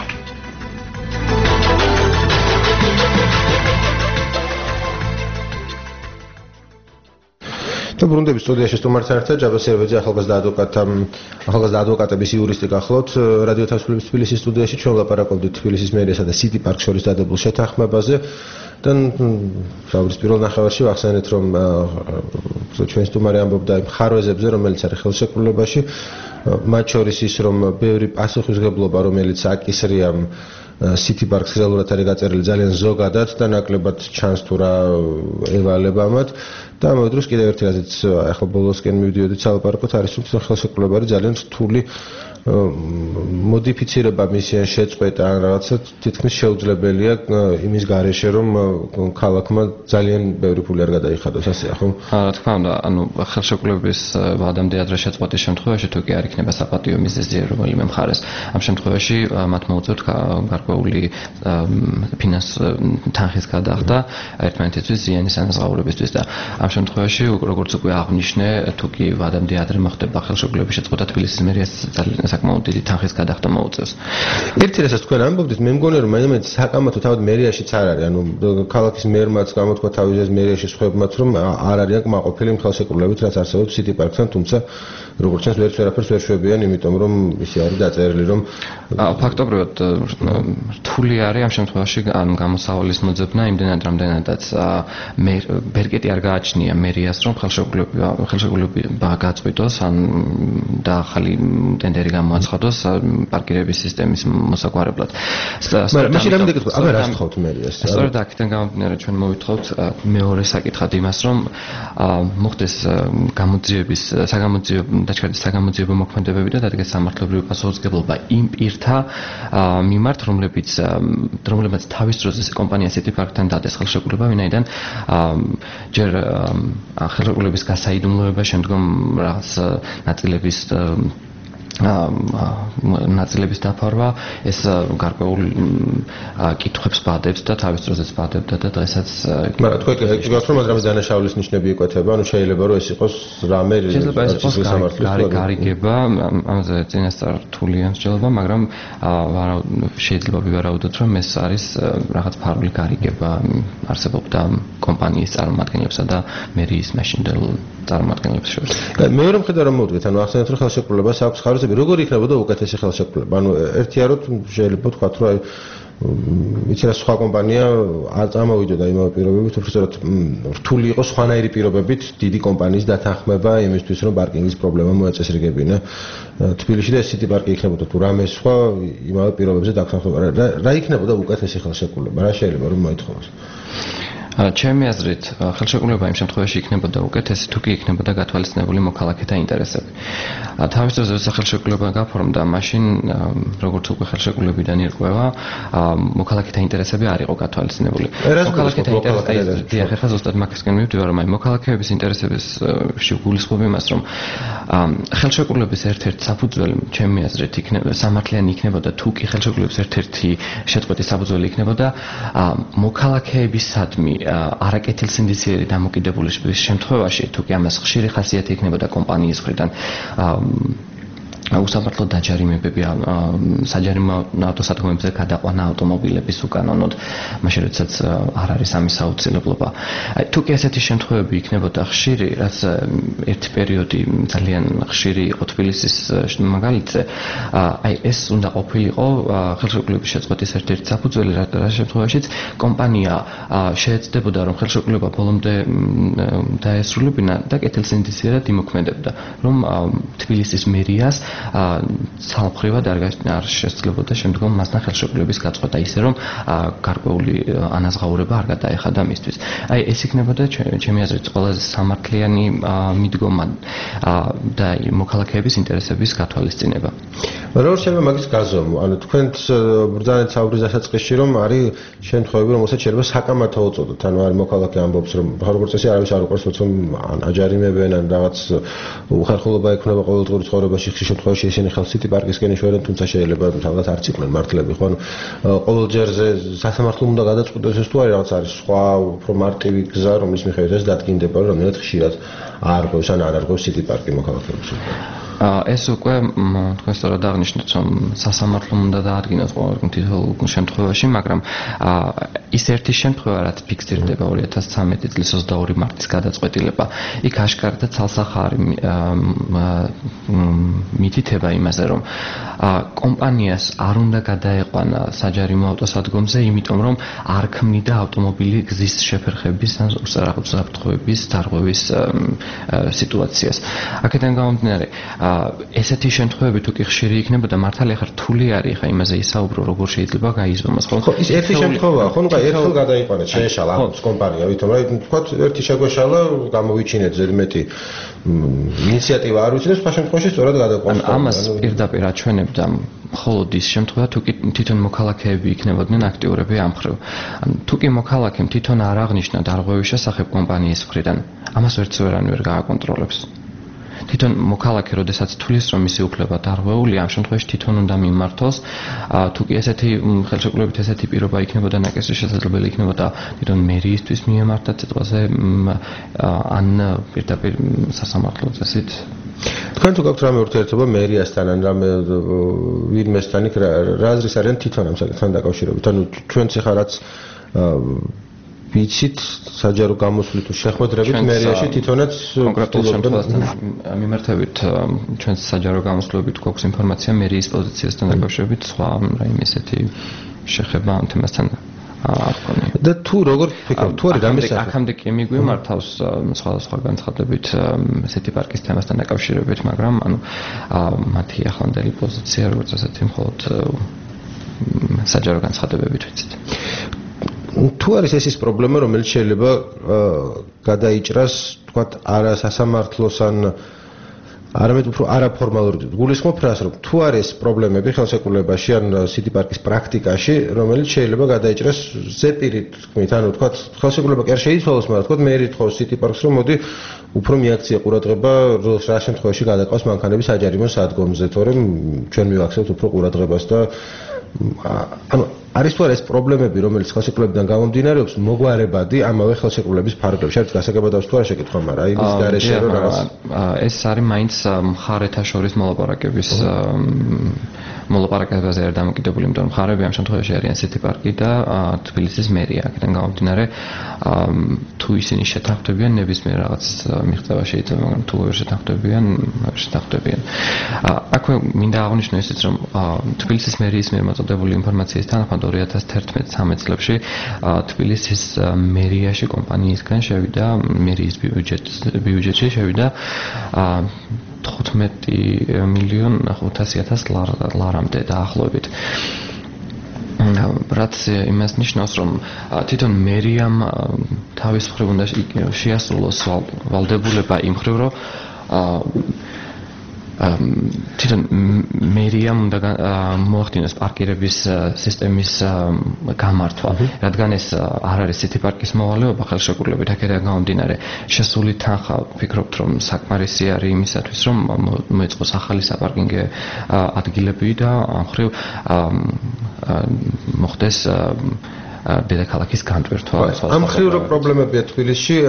და ბრუნდების სტუდიაში სტუმართან ერთად ჯაბა სერვეძე ახალგაზრდა ადვოკატთა ახალგაზრდა ადვოკატების იურისტი გახლავთ რადიო თავისუფლების თბილისის სტუდიაში ჩვენ ვლაპარაკობდით თბილისის მერიასა და City Park-ს შორის დადებულ შეთანხმებაზე და საუბრის პირველ ნახევარში ვახსენეთ რომ ჩვენ სტუმარი ამბობდა იმ ხარვეზებზე რომელიც არის ხელშეკრულებაში მათ შორის ის რომ ბევრი პასუხისმგებლობა რომელიც აკისრია City Park-ს რეალურად არის გაწერილი ძალიან ზოგადად და ნაკლებად ჩანს თუ რა ევალება მათ და ამავე დროს კიდევ ერთი რაზეც ახლა ბოლოსკენ მივდიოდით სალაპარაკოთ არის რომ ხელშეკრულება არის ძალიან რთული მოდიფიცირება მისიან შეწყვეტა ან რაღაცა თითქმის შეუძლებელია იმის გარეშე რომ ქალაქმა ძალიან ბევრი ფული არ გადაიხადოს ასე ხო? რა თქმა უნდა, ანუ ხელშეკრულების ვადამდე ადრე შეწყვეტის შემთხვევაში თუ კი არ იქნება საპატიო მიზეზი რომელიმე მხარეს ამ შემთხვევაში მათ მოუწევთ გარკვეული ფინანს თანხის გადახდა ერთმანეთისთვის ზიანის ანაზღაურებისთვის და ამ შემთხვევაში როგორც უკვე აღნიშნე თუ კი ვადამდე ადრე მოხდება ხელშეკრულების შეწყვეტა თბილისის მერიას ძალიან საკმაოდ დიდი თანხის გადახდა მოუწევს. ერთი რასაც თქვენ ამბობთ, მე მგონია რომ მაინც საკამათო თავად მერიაშიც არ არის, ანუ ქალაქის მერმაც გამოთქვა თავის მერიაში სხვებმაც რომ არ არიან კმაყოფილი ხელშეკრულებით, რაც არსებობს City Park-თან, თუმცა როგორც ჩანს ვერც ვერაფერს ვერ შვებიან, იმიტომ რომ ისე არის დაწერილი რომ ფაქტობრივად რთული არის ამ შემთხვევაში ან გამოსავალის მოძებნა იმდენად რამდენადაც მე ბერკეტი არ გააჩნია მერიას რომ ხელშეკრულება ხელშეკრულება გაწყვიტოს ან და ახალი ტენდერი გამოაცხადოს პარკირების სისტემის მოსაგვარებლად. მაგრამ მაშინ რამე გეკითხა, აბა რა გთხოვთ მერიას? სწორედ აქედან გამომდინარე ჩვენ მოვითხოვთ მეორე საკითხად იმას, რომ მოხდეს გამოძიების საგამოძიებო დაჩქარების საგამოძიებო მოქმედებები და დადგეს სამართლებრივი პასუხისმგებლობა იმ პირთა მიმართ, რომლებიც რომლებიც თავის დროზე კომპანია City Park-თან დადეს ხელშეკრულება, ვინაიდან ჯერ ხელშეკრულების გასაიდუმლოება, შემდგომ რაღაც ნაწილების ნაწილების დაფარვა ეს გარკვეულ კითხვებს ბადებს და თავის დროზეც ბადებდა და დღესაც მაგრამ თქვენ გიგავთ რომ რამე დანაშაულის ნიშნები იკვეთება, ანუ შეიძლება რომ ეს იყოს რამე შეიძლება ეს იყოს გარიგება, ამაზე წინასწარ რთულია მსჯელობა, მაგრამ შეიძლება ვივარაუდოთ რომ ეს არის რაღაც ფარული გარიგება არსებობდა კომპანიის წარმომადგენლებსა და მერიის მაშინდელ წარმომადგენლებს შორის. მეორე მხედარ რომ მოვდგეთ, ანუ ახსენეთ რომ ხელშეკრულებას აქვს ხარისხი როგორ იქნებოდა უკეთესი ხელშეკრულება? ანუ ერთია რომ შეიძლება თქვა რომ აი იცი რა სხვა კომპანია აწამოვიდოდა იმავე პირობებით, უბრალოდ რთული იყო სხვანაირი პირობებით დიდი კომპანიის დათანხმება იმისთვის რომ პარკინგის პრობლემა მოეწესრიგებინა თბილისში და City Park-ი იქნებოდა თუ რამე სხვა იმავე პირობებზე დათანხმება. რა იქნებოდა უკეთესი ხელშეკრულება? რა შეიძლება რომ მოითხოვოს? ჩემი აზრით, ხელშეკრულება იმ შემთხვევაში იქნებოდა უკეთესი, თუ კი იქნებოდა გათვალისწინებული მოქალაქეთა ინტერესები. თავის დროზე სახელშეკრულება გაფორმდა, მაშინ როგორც უკვე ხელშეკრულებიდან ირკვევა, მოქალაქეთა ინტერესები არ იყო გათვალისწინებული. მოქალაქეთა ინტერესები, დიახ, ახლა ზუსტად მაგისკენ მივდივარ, რომ აი მოქალაქეების ინტერესების გულისხმობ იმას, რომ ხელშეკრულების ერთ-ერთი საფუძველი, ჩემი აზრით, იქნება სამართლიანი იქნებოდა, თუ კი ხელშეკრულების ერთ-ერთი შეწყვეტის საფუძველი იქნებოდა მოქალაქეებისადმი არაკეთილსინდისიერი დამოკიდებულების შემთხვევაში, თუ კი ამას ხშირი ხასიათი იქნებოდა კომპანიის მხრიდან უსამართლო დაჯარიმებები საჯარიმო ავტოსადგომებზე გადაყვანა ავტომობილების უკანონოდ, მაშინ როდესაც არ არის ამის აუცილებლობა. თუ კი ესეთი შემთხვევები იქნებოდა ხშირი, რაც ერთი პერიოდი ძალიან ხშირი იყო თბილისის მაგალითზე, აი ეს უნდა ყოფილიყო ხელშეკრულების შეწყვეტის ერთ-ერთი საფუძველი, რა შემთხვევაშიც კომპანია შეეცდებოდა, რომ ხელშეკრულება ბოლომდე დაესრულებინა და კეთილსინდისიერად იმოქმედებდა, რომ თბილისის მერიას სამხრივად არ შესაძლებოდა შემდგომ მასთან ხელშეკრულების გაწყვეტა, ისე რომ გარკვეული ანაზღაურება არ გადაეხადა მისთვის. აი ეს იქნებოდა ჩემი აზრით ყველაზე სამართლიანი მიდგომა და მოქალაქეების ინტერესების გათვალისწინება. როგორ შეიძლება მაგის გაზომვა? ანუ თქვენს ბრძანეთ საუბრის დასაწყისში რომ არის შემთხვევები, რომელსაც შეიძლება საკამათო უწოდოთ. ანუ არის მოქალაქე ამბობს, რომ როგორც წესი არავის არ უყურს, რომ აჯარიმებენ ან რაღაც უხერხულობა ექნება ყოველდღიურ ცხოვრებაში, ხშირ შემთხვევაში ისინი ხელს City Park-ისკენ იშვერენ, თუმცა შეიძლება რაღაც არც იყვნენ მართლები, ხო? ანუ ყოველ ჯერზე სასამართლომ უნდა გადაწყვეტოს ეს თუ არის რაღაც არის სხვა უფრო მარტივი გზა, რომლის მიხედვით ეს დადგინდება, რომ რამდენად ხშირად აარღვევს ან არ აარღვევს City Park-ი მოქალაქეებს. ეს უკვე თქვენ სწორად აღნიშნეთ, რომ სასამართლომ უნდა დაადგინოს ყოველ თითოეულ შემთხვევაში, მაგრამ ის ერთი შემთხვევა, რაც ფიქსირდება ორი ათას ცხრამეტი წლის ოცდაორი მარტის გადაწყვეტილება, იქ აშკარად ცალსახარი მითითება იმაზე, რომ კომპანიას არ უნდა გადაეყვანა საჯარიმო ავტოსადგომზე, იმიტომ რომ არ ქმნიდა ავტომობილი გზის შეფერხების ან უსწრაფოების დარღვევის სიტუაციას. აქედან გამომდინარე, ესეთი შემთხვევები თუ კი ხშირი იქნებოდა, მართალია ხარ რთული არის ხა იმაზე ისაუბრო, როგორ შეიძლება გაიზომოს, ხო? ხო, ის ერთი შემთხვევაა, ხო, ნუ ერთხელ გადაიყვანა, შეეშალა ამ კომპანია, ვითომ რა, თქვა ერთი შეგვეშალა, გამოვიჩინეთ ზედმეტი ინიციატივა არ ვიცი და სხვა შემთხვევაში სწორად გადაყვანს. ამას პირდაპირ აჩვენებდა მხოლოდ ის შემთხვევა, თუ კი თვითონ მოქალაქეები იქნებოდნენ აქტიურები ამ მხრივ. თუ კი მოქალაქემ თვითონ არ აღნიშნა დარღვევის შესახებ კომპანიის მხრიდან, ამას ვერც ვერანი ვერ გააკონტროლებს. თვითონ მოქალაქე, როდესაც თulis რომ მისი უფლება დარღვეულია, ამ შემთხვევაში თვითონ უნდა მიმართოს, თუ კი ესეთი ხელშეკრულებით ესეთი პირობა იქნებოდა ნაკისრი შესაძლებელი იქნებოდა თვითონ მერიისთვის მიემართა ცეკვაზე ან პირდაპირ სასამართლო წესით. თქვენ თუ გაქვთ რამე ურთიერთობა მერიასთან ან რამე ვინმესთან იქ რა აზრის არიან თვითონ ამ საკითხთან დაკავშირებით? ანუ ჩვენც ახლა რაც ვიცით საჯარო გამოსვლით თუ შეხვედრებით მერიაში თვითონაც კონკრეტულ შემთხვევასთან მიმართებით ჩვენს საჯარო გამოსვლებით გვაქვს ინფორმაცია მერიის პოზიციასთან დაკავშირებით, სხვა რაიმე ესეთი შეხება ამ თემასთან აფონია. და თუ როგორ ფიქრობ, თუ არის დამისახი? აქამდე კი მიგვიმართავს სხვადასხვა განცხადებით ესეთი პარკის თემასთან დაკავშირებით, მაგრამ ანუ მათი ახლანდელი პოზიცია როგორც ასეთი მხოლოდ საჯარო განცხადებებით ვიცით. თუ არის ეს ის პრობლემა, რომელიც შეიძლება გადაიჭრას, თქვათ, არა სასამართლოს ან არამედ უფრო არაფორმალური. გულისხმობ რას, რომ თუ არის პრობლემები ხელშეკრულებაში ან სიტი პარკის პრაქტიკაში, რომელიც შეიძლება გადაიჭრას ზეპირით თქმით, ანუ თქვათ, ხელშეკრულება კი არ შეიცვალოს, მაგრამ თქვათ, მე რითხოვს სიტი პარკს, რომ მოდი უფრო მიაქცია ყურადღება, რა შემთხვევაში გადაყავს მანქანები საჯარიმო სადგომზე, თორემ ჩვენ მივაქცევთ უფრო ყურადღებას და ანუ არის თუ არა ეს პრობლემები, რომელიც ხელშეკრულებიდან გამომდინარეობს, მოგვარებადი ამავე ხელშეკრულების ფარგლებში. შევთ გასაგებადავს თუ არა შეკითხვა, მაგრამ აი ის გარეშე რომ რაღაც ეს არის მაინც მხარეთა შორის მოლაპარაკების მოლაპარაკებაზე არ დამოკიდებული, იმიტომ რომ მხარეები ამ შემთხვევაში არიან სიტი პარკი და თბილისის მერია. აქედან გამომდინარე, თუ ისინი შეთანხმდებიან ნებისმიერ რაღაც მიღწევა შეიძლება, მაგრამ თუ ვერ შეთანხმდებიან, ვერ შეთანხმდებიან. აქვე მინდა აღვნიშნო ისიც, რომ თბილისის მერიის მიერ მოწოდებული ინფორმაციის თანახმად ორი ათას თერთმეტ-ცხრამეტ წლებში თბილისის მერიაში კომპანიისგან შევიდა მერიის ბიუჯეტში შევიდა თხუთმეტი მილიონ ხუთასი ათას ლარამდე დაახლოებით. რაც იმას ნიშნავს, რომ თვითონ მერიამ თავის მხრივ უნდა შეასრულოს ვალდებულება იმ მხრივ, რომ თვითონ მერიამ უნდა მოახდინოს პარკირების სისტემის გამართვა, რადგან ეს არ არის სიტი პარკის მოვალეობა ხელშეკრულებით, აქედან გამომდინარე, შესული თანხა ვფიქრობთ, რომ საკმარისი არის იმისათვის, რომ მოეწყოს ახალი საპარკინგო ადგილები და ამ მხრივ მოხდეს დედაქალაქის განტვირთვა. ამ მხრივ რო პრობლემებია თბილისში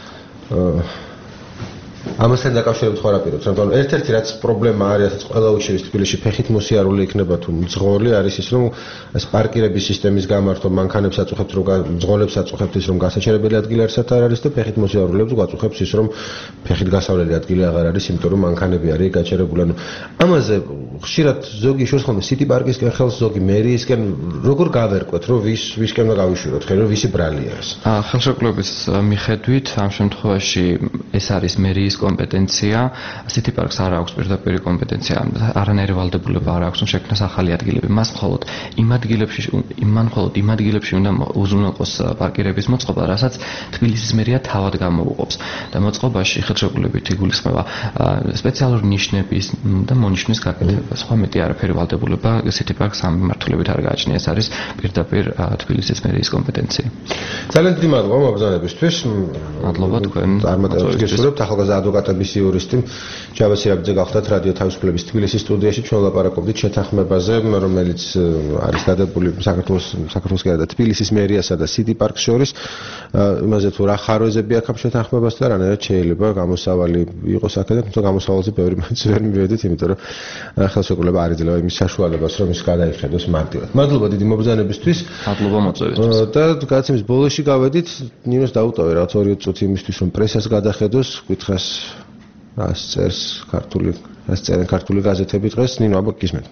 ამასთან დაკავშირებით ხო არაპირებთ, მაგრამ ერთ-ერთი რაც პრობლემა არის, რაც ყველა უშევის თბილისში ფეხით მოსიარული იქნება თუ მძღოლი არის ის, რომ ეს პარკირების სისტემის გამართვა მანქანებს აწუხებს, რომ მძღოლებს აწუხებს ის, რომ გასაჩერებელი ადგილი არსად არ არის და ფეხით მოსიარულეებს გაწუხებს ის, რომ ფეხით გასავლელი ადგილი აღარ არის, იმიტომ რომ მანქანები არის გაჩერებული. ანუ ამაზე ხშირად ზოგი შორს ხოლმე სიტი პარკისკენ ხელს, ზოგი მერიისკენ როგორ გავერკვეთ, რომ ვის ვისკენ უნდა გავიშვიროთ, ხელი რომ ვისი ბრალია ეს. ხელშეკრულების მიხედვით ამ შემთხვევაში ეს არის მერიის კომპეტენცია, სიტი პარკს არ აქვს პირდაპირ კომპეტენცია, არანაირი ვალდებულება არ აქვს, რომ შექმნას ახალი ადგილები. მას მხოლოდ იმ ადგილებში, იმან მხოლოდ იმ ადგილებში უნდა უზრუნველყოს პარკირების მოწყობა, რასაც თბილისის მერია თავად გამოუყოფს. და მოწყობაში ხელშეკრულებით იგულისხმება სპეციალური ნიშნების და მონიშნის გაკეთება. სხვა მეტი არაფერი ვალდებულება სიტი პარკს ამ მიმართულებით არ გააჩნია. ეს არის პირდაპირ თბილისის მერიის კომპეტენცია. ძალიან დიდი მადლობა მოგზაურობისთვის. მადლობა თქვენ. წარმატებებს გესურვებთ. ახალგაზრდა ადვოკატების იურისტი ჯავა სირაბიძე გახდათ რადიო თავისუფლების თბილისის სტუდიაში. ჩვენ ვლაპარაკობდით შეთანხმებაზე, რომელიც არის გადადგმული საქართველოს საქართველოს და თბილისის მერიასა და სიტი პარკს შორის. იმაზე თუ რა ხარვეზები აქვს ამ შეთანხმებასთან და რანაირად შეიძლება გამოსავალი იყოს აქედან, თუმცა გამოსავალზე ბევრი მაინც ვერ მივედით, იმიტომ რომ ხელშეკრულება არ იძლევა იმის საშუალებას, რომ ის გადაიხედოს მარტივად. მადლობა დიდი მობრძანებისთვის. მადლობა მოწვევისთვის. და გადაცემის ბოლოში გავედით, ნინოს დაუტოვე რაღაც ორი წუთი იმისთვის, რომ პრესას გადახედოს, კითხას რას წერს ქართული, რას წერენ ქართული გაზეთები დღეს, ნინო აბა გისმენთ.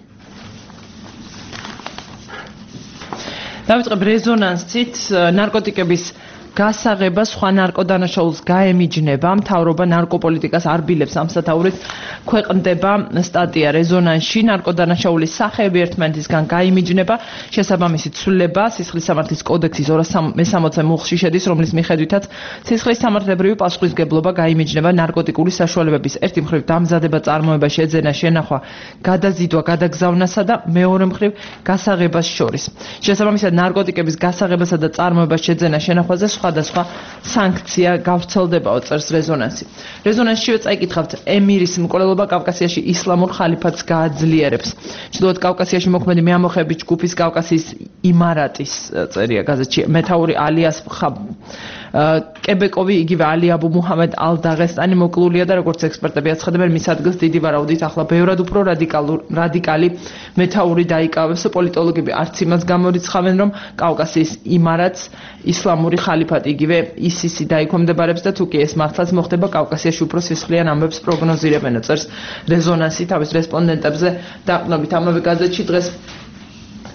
დავიწყებ რეზონანსით, ნარკოტიკების გასაღება სხვა ნარკოდანაშაულს გაემიჯნება, მთავრობა ნარკოპოლიტიკას არბილებს ამ სათაურით ქვეყნდება სტატია რეზონანსში, ნარკოდანაშაულის სახეები ერთმანეთისგან გაიმიჯნება, შესაბამისი ცვლილება სისხლის სამართლის კოდექსის ორას მესამოცე მუხლში შედის, რომლის მიხედვითაც სისხლის სამართლებრივი პასუხისმგებლობა გაიმიჯნება ნარკოტიკული საშუალებების ერთი მხრივ დამზადება, წარმოება, შეძენა, შენახვა, გადაზიდვა, გადაგზავნასა და მეორე მხრივ გასაღებას შორის. შესაბამისად ნარკოტიკების გასაღებასა და წარმოებას, შეძენა, შენახვაზე სხვადასხვა სანქცია გავრცელდებაო, წერს რეზონანსი. რეზონანსშივე წაიკითხავთ, ემირის მკვლელობა კავკასიაში ისლამურ ხალიფატს გააძლიერებს. ჩრდილოეთ კავკასიაში მოქმედი მეამოხეების ჯგუფის კავკასიის იმარატის წერია გაზეთში მეთაური ალი ასხაბ კებეკოვი, იგივე ალი აბუ მუჰამედ ალ-დაღესტანი მოკლულია და როგორც ექსპერტები აცხადებენ, მის ადგილს დიდი ვარაუდით ახლა ბევრად უფრო რადიკალი მეთაური დაიკავებს. პოლიტოლოგები არც იმას გამორიცხავენ, რომ კავკასიის იმარატს ისლამური ხალიფატი იგივე ისისი დაიქვემდებარებს და თუ კი ეს მართლაც მოხდება, კავკასიაში უფრო სისხლიან ამბებს პროგნოზირებენ, წერს რეზონანსი თავის რესპონდენტებზე დაყრდნობით. ამავე გაზეთში დღეს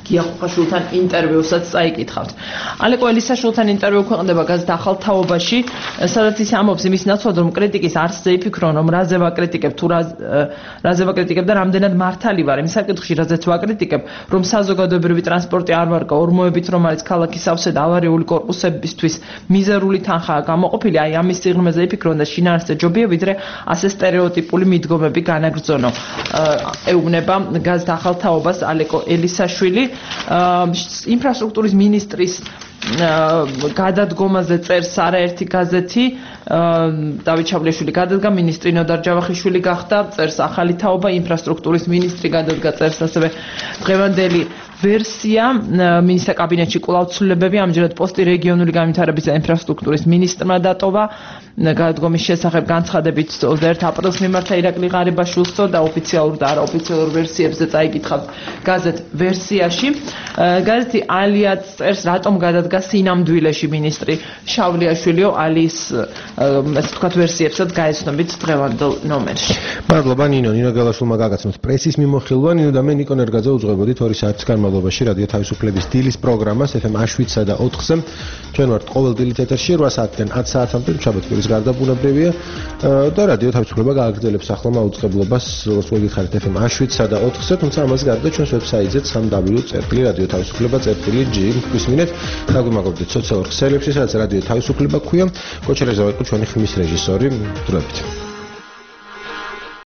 გია ხუხაშვილთან ინტერვიუსაც წაიკითხავთ. ალეკო ელისაშვილთან ინტერვიუ ქვეყნდება გაზეთ ახალ თაობაში, სადაც ის ამბობს იმის ნაცვლად, რომ კრიტიკის არც ზეიფიქრონ, რომ რაზე ვაკრიტიკებ თუ რაზე ვაკრიტიკებ და რამდენად მართალი ვარ იმ საკითხში, რაზეც ვაკრიტიკებ, რომ საზოგადოებრივი ტრანსპორტი არ ვარგა ორმოებით, რომ არის ქალაქის სავსე და ავარიული კორპუსებისთვის მიზერული თანხაა გამოყოფილი, აი ამის სიღრმეზე იფიქრონ და შინაარსზე ჯობია, ვიდრე ასე სტერეოტიპული მიდგომები განაგრძონო. ეუბნება გაზეთ ახალ თაობას ალეკო ელისაშვილი. ინფრასტრუქტურის მინისტრის გადადგომაზე წერს არაერთი გაზეთი. დავით ჩავლეშვილი გადადგა, მინისტრი ნოდარ ჯავახიშვილი გახდა, წერს ახალი თაობა, ინფრასტრუქტურის მინისტრი გადადგა, წერს ასევე დღევანდელი ვერსია. მინისტრთა კაბინეტში კვლავ ცვლილებები, ამჯერად პოსტი რეგიონული განვითარების და ინფრასტრუქტურის მინისტრმა დატოვა. გადადგომის შესახებ განცხადებით ოცდაერთი აპრილს მიმართა ირაკლი ღარიბაშვილს და ოფიციალურ და არაოფიციალურ ვერსიებზე წაიკითხავთ გაზეთ ვერსიაში. გაზეთი ალიაც წერს, რატომ გადადგა სინამდვილეში მინისტრი შავლეაშვილიო, ალის ასე ვთქვათ ვერსიებსაც გაეცნობით დღევანდელ ნომერში. მადლობა ნინო, ნინო გელაშვილმა გაგაცნოთ პრესის მიმოხილვა. ნინო და მე ნიკო ნერგაძე უძღვებოდით ორი საათის განმავლობაში რადიო თავისუფლების დილის პროგრამას ეფ ემ შვიდსა და ოთხზე. ჩვენ ვართ ყოველდღიურ ეთერში რვა საათიდან ათ საათამდე, შაბათ-კვირის გარდაბუნებრივია და რადიო თავისუფლება გააგრძელებს ახლა მაუწყებლობას, როგორც მოგიხარით ეფ ემ შვიდსა და ოთხზე, თუმცა ამას გარდა ჩვენს ვებსაიტზე სამ დაბლიუ წერტილი რადიო თავისუფლება წერტილი ჯი გვისმინეთ. დაგვიმაგრებდით სოციალურ ქსელებში, სადაც რადიო თავისუფლება ქვია. კოჩერეჟა იყო ჩვენი ხმის რეჟისორი. დროებით.